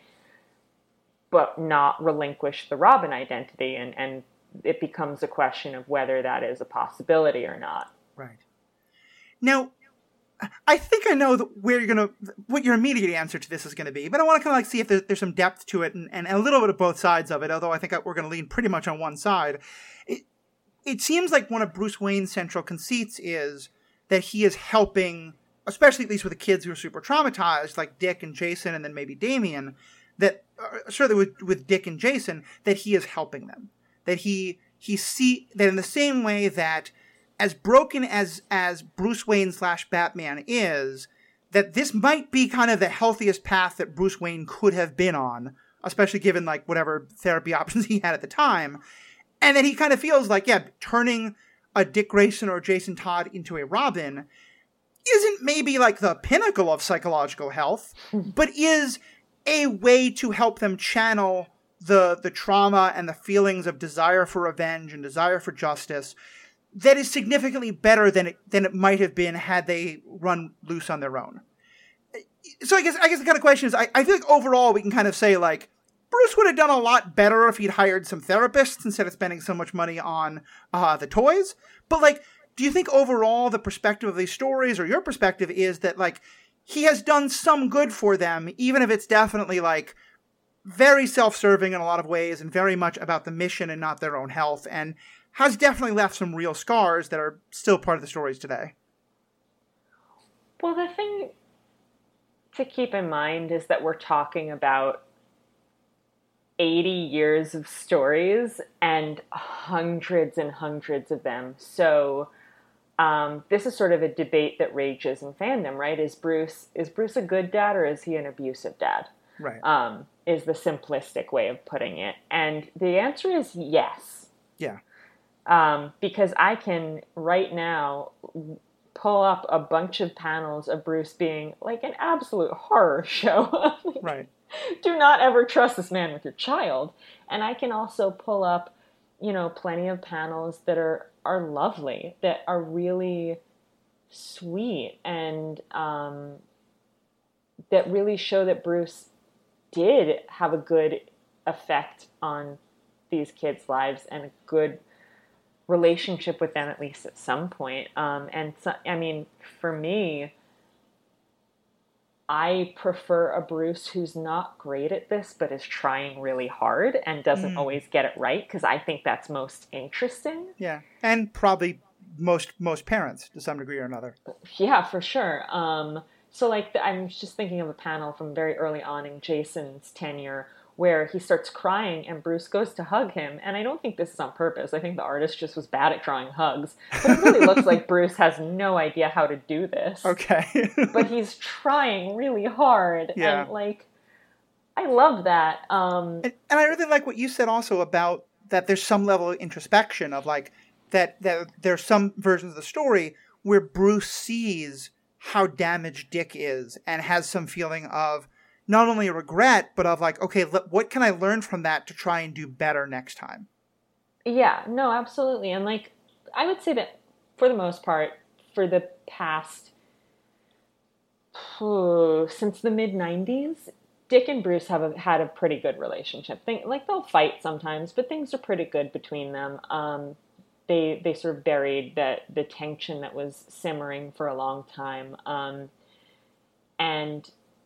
but not relinquish the Robin identity and, and it becomes a question of whether that is a possibility or not. Right. Now, I think I know where you're going to, what your immediate answer to this is going to be, but I want to kind of like see if there, there's some depth to it and, and a little bit of both sides of it, although I think we're going to lean pretty much on one side. It, it seems like one of Bruce Wayne's central conceits is that he is helping, especially at least with the kids who are super traumatized, like Dick and Jason and then maybe Damian, that, uh, certainly with, with Dick and Jason, that he is helping them. That he he see that in the same way that as broken as as Bruce Wayne slash Batman is, that this might be kind of the healthiest path that Bruce Wayne could have been on, especially given like whatever therapy options he had at the time, and that he kind of feels like yeah, turning a Dick Grayson or Jason Todd into a Robin isn't maybe like the pinnacle of psychological health, but is a way to help them channel the the trauma and the feelings of desire for revenge and desire for justice that is significantly better than it, than it might have been had they run loose on their own. So I guess I guess the kind of question is, I, I feel like overall we can kind of say, like, Bruce would have done a lot better if he'd hired some therapists instead of spending so much money on uh, the toys. But, like, do you think overall the perspective of these stories, or your perspective, is that, like, he has done some good for them, even if it's definitely, like, very self-serving in a lot of ways and very much about the mission and not their own health, and has definitely left some real scars that are still part of the stories today? Well, the thing to keep in mind is that we're talking about eighty years of stories and hundreds and hundreds of them. So um, this is sort of a debate that rages in fandom, right? Is Bruce is Bruce a good dad, or is he an abusive dad? Right. Um, is the simplistic way of putting it. And the answer is yes. Yeah. Um, because I can right now pull up a bunch of panels of Bruce being like an absolute horror show. Like, right. Do not ever trust this man with your child. And I can also pull up, you know, plenty of panels that are, are lovely, that are really sweet, and um, that really show that Bruce did have a good effect on these kids' lives and a good relationship with them, at least at some point. Um, and so, I mean, for me, I prefer a Bruce who's not great at this, but is trying really hard and doesn't mm. always get it right, because I think that's most interesting. Yeah, and probably most most parents to some degree or another. Yeah, for sure. Um, so, like, the, I'm just thinking of a panel from very early on in Jason's tenure where he starts crying and Bruce goes to hug him. And I don't think this is on purpose. I think the artist just was bad at drawing hugs. But it really looks like Bruce has no idea how to do this. Okay. But he's trying really hard. Yeah. And, like, I love that. Um, and, and I really like what you said also about that there's some level of introspection of, like, that, that there's some versions of the story where Bruce sees how damaged Dick is and has some feeling of not only a regret, but of like, okay, l- what can I learn from that to try and do better next time? Yeah, no, absolutely. And like, I would say that for the most part, for the past, oh, since the mid nineties, Dick and Bruce have a, had a pretty good relationship. Think, like, they'll fight sometimes, but things are pretty good between them. Um, they they sort of buried that the tension that was simmering for a long time. Um, and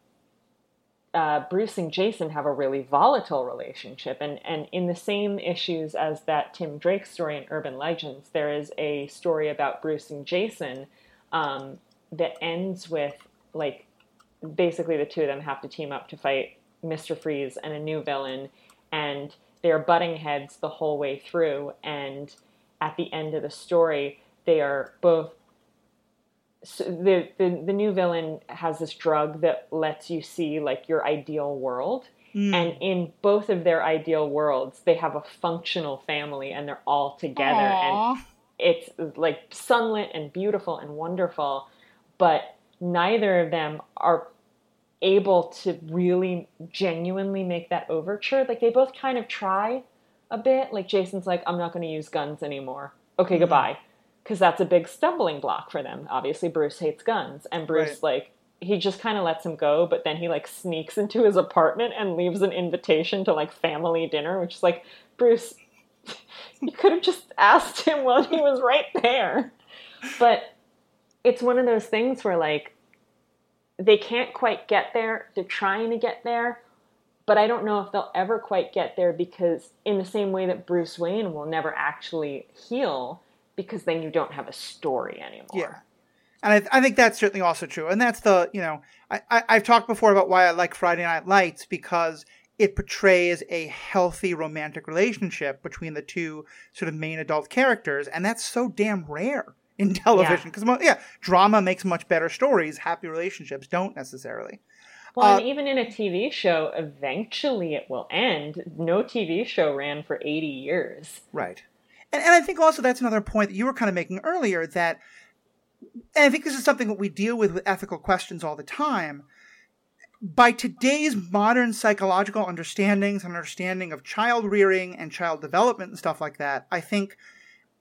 Uh, Bruce and Jason have a really volatile relationship. And, and in the same issues as that Tim Drake story in Urban Legends, there is a story about Bruce and Jason um, that ends with, like, basically the two of them have to team up to fight Mister Freeze and a new villain. And they're butting heads the whole way through. And at the end of the story, they are both So the, the the new villain has this drug that lets you see, like, your ideal world. Mm. And in both of their ideal worlds, they have a functional family and they're all together. Aww. And it's, like, sunlit and beautiful and wonderful. But neither of them are able to really genuinely make that overture. Like, they both kind of try a bit. Like, Jason's like, I'm not going to use guns anymore. Okay, mm. goodbye. Because that's a big stumbling block for them. Obviously, Bruce hates guns. And Bruce, right. like, he just kind of lets him go, but then he, like, sneaks into his apartment and leaves an invitation to, like, family dinner, which is like, Bruce, you could have just asked him while he was right there. But it's one of those things where, like, they can't quite get there. They're trying to get there. But I don't know if they'll ever quite get there, because in the same way that Bruce Wayne will never actually heal, because then you don't have a story anymore. Yeah. And I, th- I think that's certainly also true. And that's the, you know, I, I, I've talked before about why I like Friday Night Lights, because it portrays a healthy romantic relationship between the two sort of main adult characters. And that's so damn rare in television. Because, yeah. yeah, drama makes much better stories. Happy relationships don't necessarily. Well, uh, and even in a T V show, eventually it will end. No T V show ran for eighty years. Right. And, and I think also that's another point that you were kind of making earlier, that, and I think this is something that we deal with with ethical questions all the time. By today's modern psychological understandings and understanding of child rearing and child development and stuff like that, I think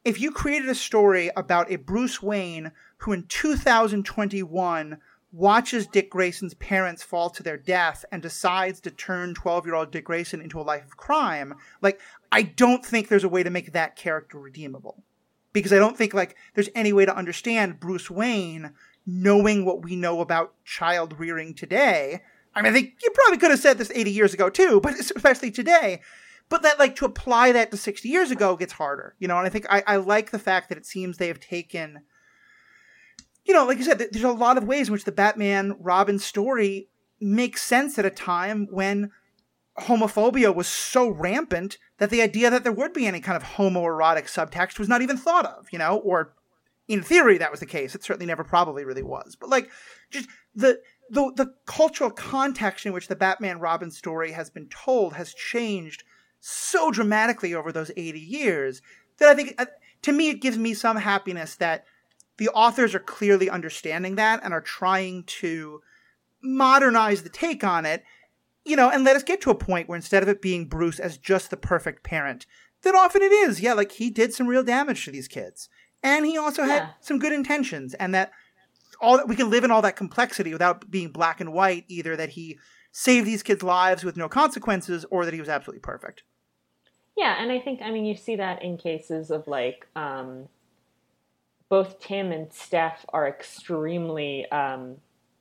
if you created a story about a Bruce Wayne who in two thousand twenty-one watches Dick Grayson's parents fall to their death and decides to turn twelve-year-old Dick Grayson into a life of crime, like, I don't think there's a way to make that character redeemable. Because I don't think, like, there's any way to understand Bruce Wayne knowing what we know about child rearing today. I mean, I think you probably could have said this eighty years ago too, but especially today. But that, like, to apply that to sixty years ago gets harder, you know? And I think I, I like the fact that it seems they have taken, you know, like you said, there's a lot of ways in which the Batman Robin story makes sense at a time when homophobia was so rampant that the idea that there would be any kind of homoerotic subtext was not even thought of, you know? Or in theory, that was the case. It certainly never probably really was. But, like, just the... The, the cultural context in which the Batman Robin story has been told has changed so dramatically over those eighty years that I think, to me, it gives me some happiness that the authors are clearly understanding that and are trying to modernize the take on it, you know, and let us get to a point where instead of it being Bruce as just the perfect parent, that often it is, yeah, like he did some real damage to these kids. And he also had yeah. some good intentions, and that all that we can live in all that complexity without being black and white, either that he saved these kids' lives with no consequences or that he was absolutely perfect. Yeah, and I think, I mean, you see that in cases of, like, um, both Tim and Steph are extremely um,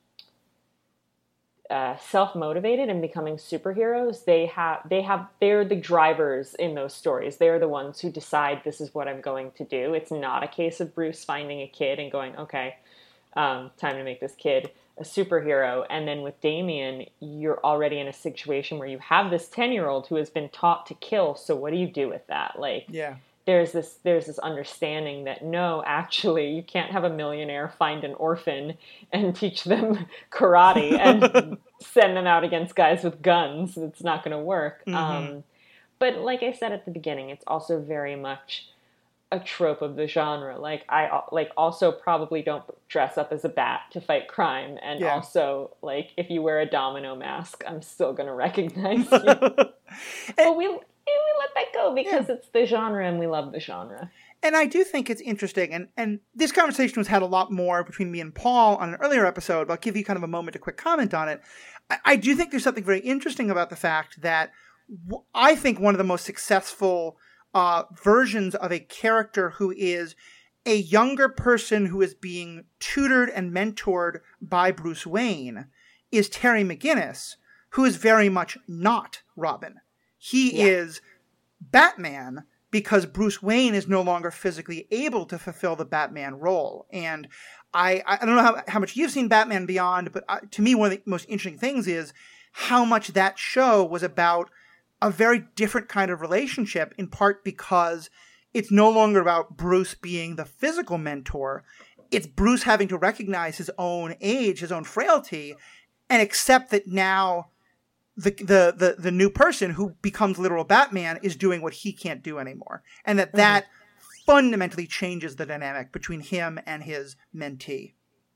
uh, self-motivated in becoming superheroes. They have, they have, they're the drivers in those stories. They're the ones who decide this is what I'm going to do. It's not a case of Bruce finding a kid and going, okay, Um, time to make this kid a superhero. And then with Damian, you're already in a situation where you have this ten-year-old who has been taught to kill. So what do you do with that? Like, yeah. there's this there's this understanding that no, actually, you can't have a millionaire find an orphan and teach them karate and send them out against guys with guns. It's not going to work. Mm-hmm. Um, but like I said at the beginning, it's also very much a trope of the genre. Like I like also probably don't dress up as a bat to fight crime, and yeah. also like if you wear a domino mask, I'm still gonna recognize you. But we we let that go because yeah. it's the genre and we love the genre. And I do think it's interesting, and and this conversation was had a lot more between me and Paul on an earlier episode, but I'll give you kind of a moment to quick comment on it. I, I do think there's something very interesting about the fact that w- I think one of the most successful Uh, versions of a character who is a younger person who is being tutored and mentored by Bruce Wayne is Terry McGinnis, who is very much not Robin. He yeah. is Batman because Bruce Wayne is no longer physically able to fulfill the Batman role. And I, I don't know how, how much you've seen Batman Beyond, but uh, to me, one of the most interesting things is how much that show was about a very different kind of relationship, in part because it's no longer about Bruce being the physical mentor. It's Bruce having to recognize his own age, his own frailty, and accept that now the, the, the, the new person who becomes literal Batman is doing what he can't do anymore. And that mm-hmm. that fundamentally changes the dynamic between him and his mentee.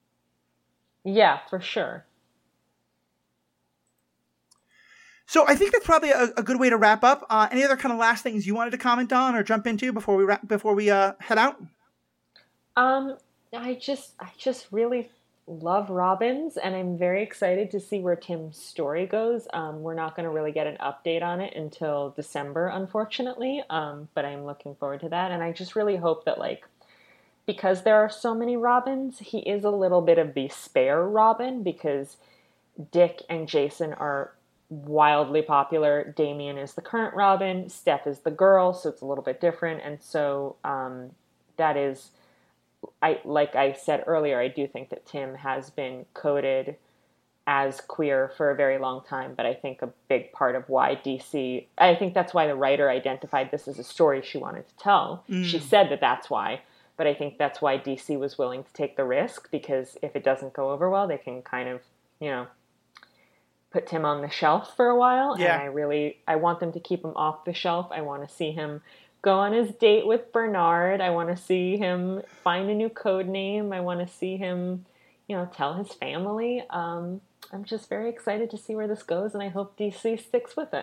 Yeah, for sure. So I think that's probably a, a good way to wrap up. Uh, any other kind of last things you wanted to comment on or jump into before we wrap, before we uh, head out? Um, I just I just really love Robins, and I'm very excited to see where Tim's story goes. Um, we're not going to really get an update on it until December, unfortunately. Um, but I'm looking forward to that, and I just really hope that, like, because there are so many Robins, he is a little bit of the spare Robin, because Dick and Jason are wildly popular. Damian is the current Robin. Steph is the girl, so it's a little bit different. And so um, that is, I like I said earlier, I do think that Tim has been coded as queer for a very long time. But I think a big part of why D C, I think that's why the writer identified this as a story she wanted to tell. Mm. She said that that's why. But I think that's why D C was willing to take the risk, because if it doesn't go over well, they can kind of, you know, put Tim on the shelf for a while. Yeah. And I really, I want them to keep him off the shelf. I want to see him go on his date with Bernard. I want to see him find a new code name. I want to see him, you know, tell his family. Um, I'm just very excited to see where this goes, and I hope D C sticks with it.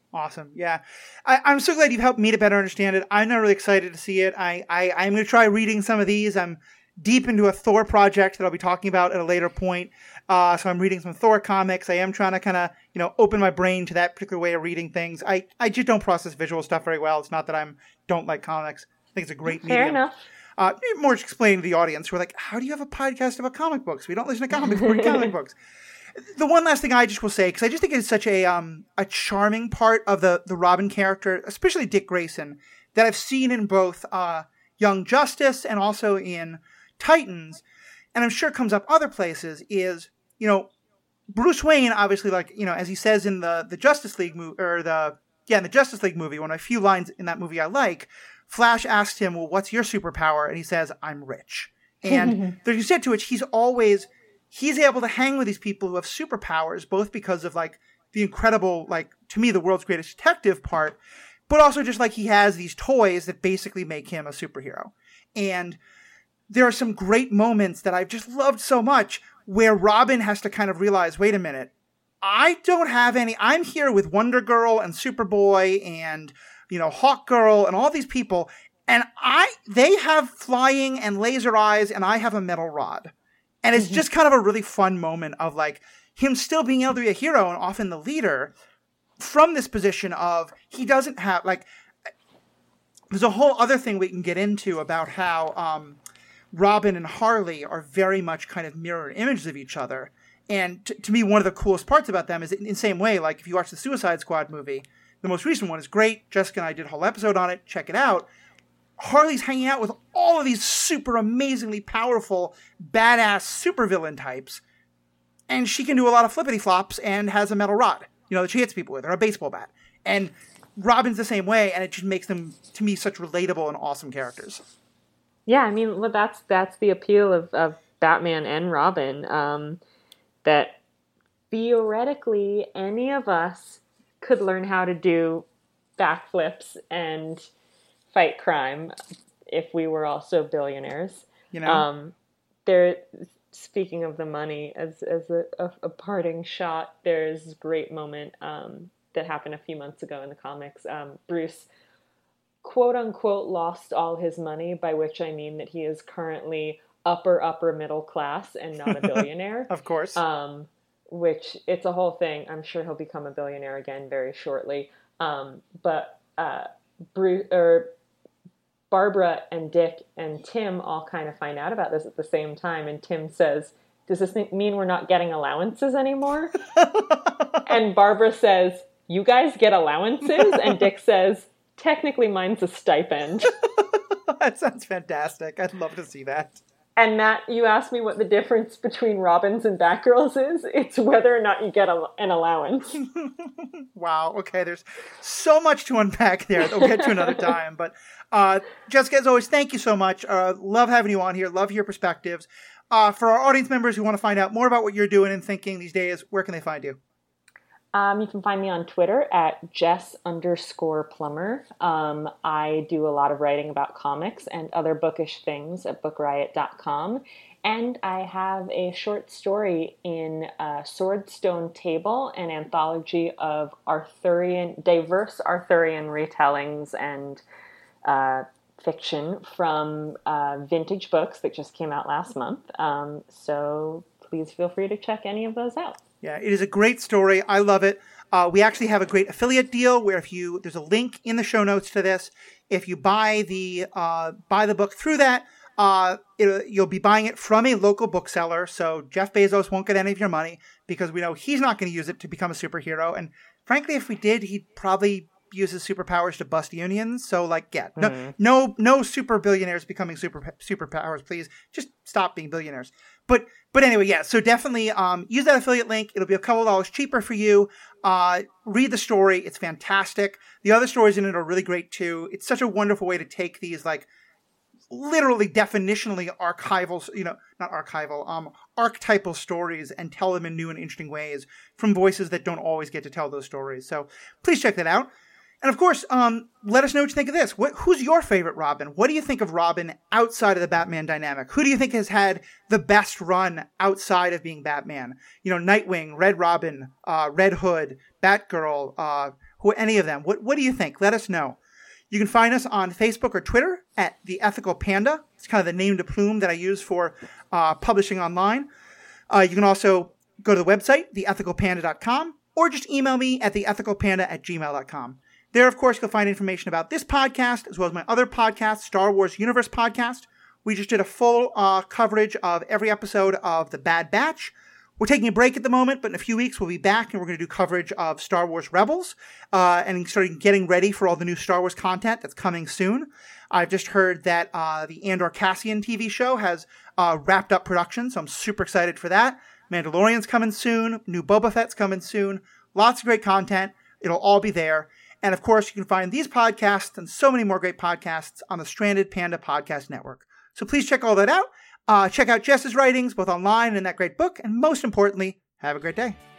Awesome. Yeah. I, I'm so glad you've helped me to better understand it. I'm not really excited to see it. I, I, I'm going to try reading some of these. I'm deep into a Thor project that I'll be talking about at a later point. Uh, so I'm reading some Thor comics. I am trying to kind of, you know, open my brain to that particular way of reading things. I, I just don't process visual stuff very well. It's not that I'm don't like comics. I think it's a great medium. Fair enough. Uh, more explaining to the audience who are like, how do you have a podcast about comic books? We don't listen to comics, we read comic books. The one last thing I just will say, because I just think it's such a um a charming part of the, the Robin character, especially Dick Grayson, that I've seen in both uh, Young Justice and also in Titans, and I'm sure comes up other places, is, you know, Bruce Wayne, obviously, like, you know, as he says in the, the Justice League movie, or the, yeah, in the Justice League movie, one of a few lines in that movie I like, Flash asks him, well, what's your superpower? And he says, I'm rich. And there's you said to which he's always, he's able to hang with these people who have superpowers, both because of, like, the incredible, like, to me, the world's greatest detective part, but also just, like, he has these toys that basically make him a superhero. And there are some great moments that I've just loved so much where Robin has to kind of realize, wait a minute, I don't have any, I'm here with Wonder Girl and Superboy and, you know, Hawk Girl and all these people, and I, they have flying and laser eyes and I have a metal rod. And it's mm-hmm. just kind of a really fun moment of, like, him still being able to be a hero and often the leader from this position of, he doesn't have, like, there's a whole other thing we can get into about how, um, Robin and Harley are very much kind of mirror images of each other. And t- to me, one of the coolest parts about them is in the same way, like if you watch the Suicide Squad movie, the most recent one is great. Jessica and I did a whole episode on it. Check it out. Harley's hanging out with all of these super amazingly powerful, badass supervillain types. And she can do a lot of flippity flops and has a metal rod, you know, that she hits people with, or a baseball bat. And Robin's the same way, and it just makes them, to me, such relatable and awesome characters. Yeah, I mean, well, that's that's the appeal of, of Batman and Robin, um, that theoretically any of us could learn how to do backflips and fight crime if we were also billionaires. You know, um, there. Speaking of the money, as as a, a, a parting shot, there's a great moment um, that happened a few months ago in the comics. Um, Bruce, quote unquote, lost all his money, by which I mean that he is currently upper, upper middle class and not a billionaire. Of course. Um, which, it's a whole thing. I'm sure he'll become a billionaire again very shortly. Um, but uh, Bruce, or Barbara and Dick and Tim all kind of find out about this at the same time. And Tim says, does this mean we're not getting allowances anymore? And Barbara says, you guys get allowances? And Dick says, technically, mine's a stipend. That sounds fantastic. I'd love to see that. And Matt, you asked me what the difference between Robins and Batgirls is. It's whether or not you get a, an allowance. Wow. Okay. There's so much to unpack there. We'll get to another time. But uh, Jessica, as always, thank you so much. Uh, love having you on here. Love your perspectives. Uh, for our audience members who want to find out more about what you're doing and thinking these days, where can they find you? Um, you can find me on Twitter at Jess underscore Plummer. Um, I do a lot of writing about comics and other bookish things at book riot dot com. And I have a short story in uh, Swordstone Table, an anthology of Arthurian, diverse Arthurian retellings and uh, fiction from uh, Vintage Books that just came out last month. Um, so please feel free to check any of those out. Yeah, it is a great story. I love it. Uh, we actually have a great affiliate deal where if you, there's a link in the show notes to this. If you buy the uh, buy the book through that, uh, it, you'll be buying it from a local bookseller. So Jeff Bezos won't get any of your money because we know he's not going to use it to become a superhero. And frankly, if we did, he'd probably use his superpowers to bust unions. So, like, yeah, no, mm-hmm. no, no super billionaires becoming super superpowers. Please just stop being billionaires. But but anyway, yeah, so definitely um, use that affiliate link. It'll be a couple of dollars cheaper for you. Uh, read the story. It's fantastic. The other stories in it are really great, too. It's such a wonderful way to take these, like, literally definitionally archival, you know, not archival, um, archetypal stories and tell them in new and interesting ways from voices that don't always get to tell those stories. So please check that out. And of course, um, let us know what you think of this. What, who's your favorite Robin? What do you think of Robin outside of the Batman dynamic? Who do you think has had the best run outside of being Batman? You know, Nightwing, Red Robin, uh, Red Hood, Batgirl, uh, Who any of them? What What do you think? Let us know. You can find us on Facebook or Twitter at The Ethical Panda. It's kind of the name de plume that I use for uh, publishing online. Uh, you can also go to the website, the ethical panda dot com, or just email me at the ethical panda at gmail dot com. There, of course, you'll find information about this podcast, as well as my other podcast, Star Wars Universe Podcast. We just did a full uh, coverage of every episode of The Bad Batch. We're taking a break at the moment, but in a few weeks we'll be back and we're going to do coverage of Star Wars Rebels uh, and starting getting ready for all the new Star Wars content that's coming soon. I've just heard that uh, the Andor Cassian T V show has uh, wrapped up production, so I'm super excited for that. Mandalorian's coming soon. New Boba Fett's coming soon. Lots of great content. It'll all be there. And of course, you can find these podcasts and so many more great podcasts on the Stranded Panda Podcast Network. So please check all that out. Uh, check out Jess's writings, both online and in that great book. And most importantly, have a great day.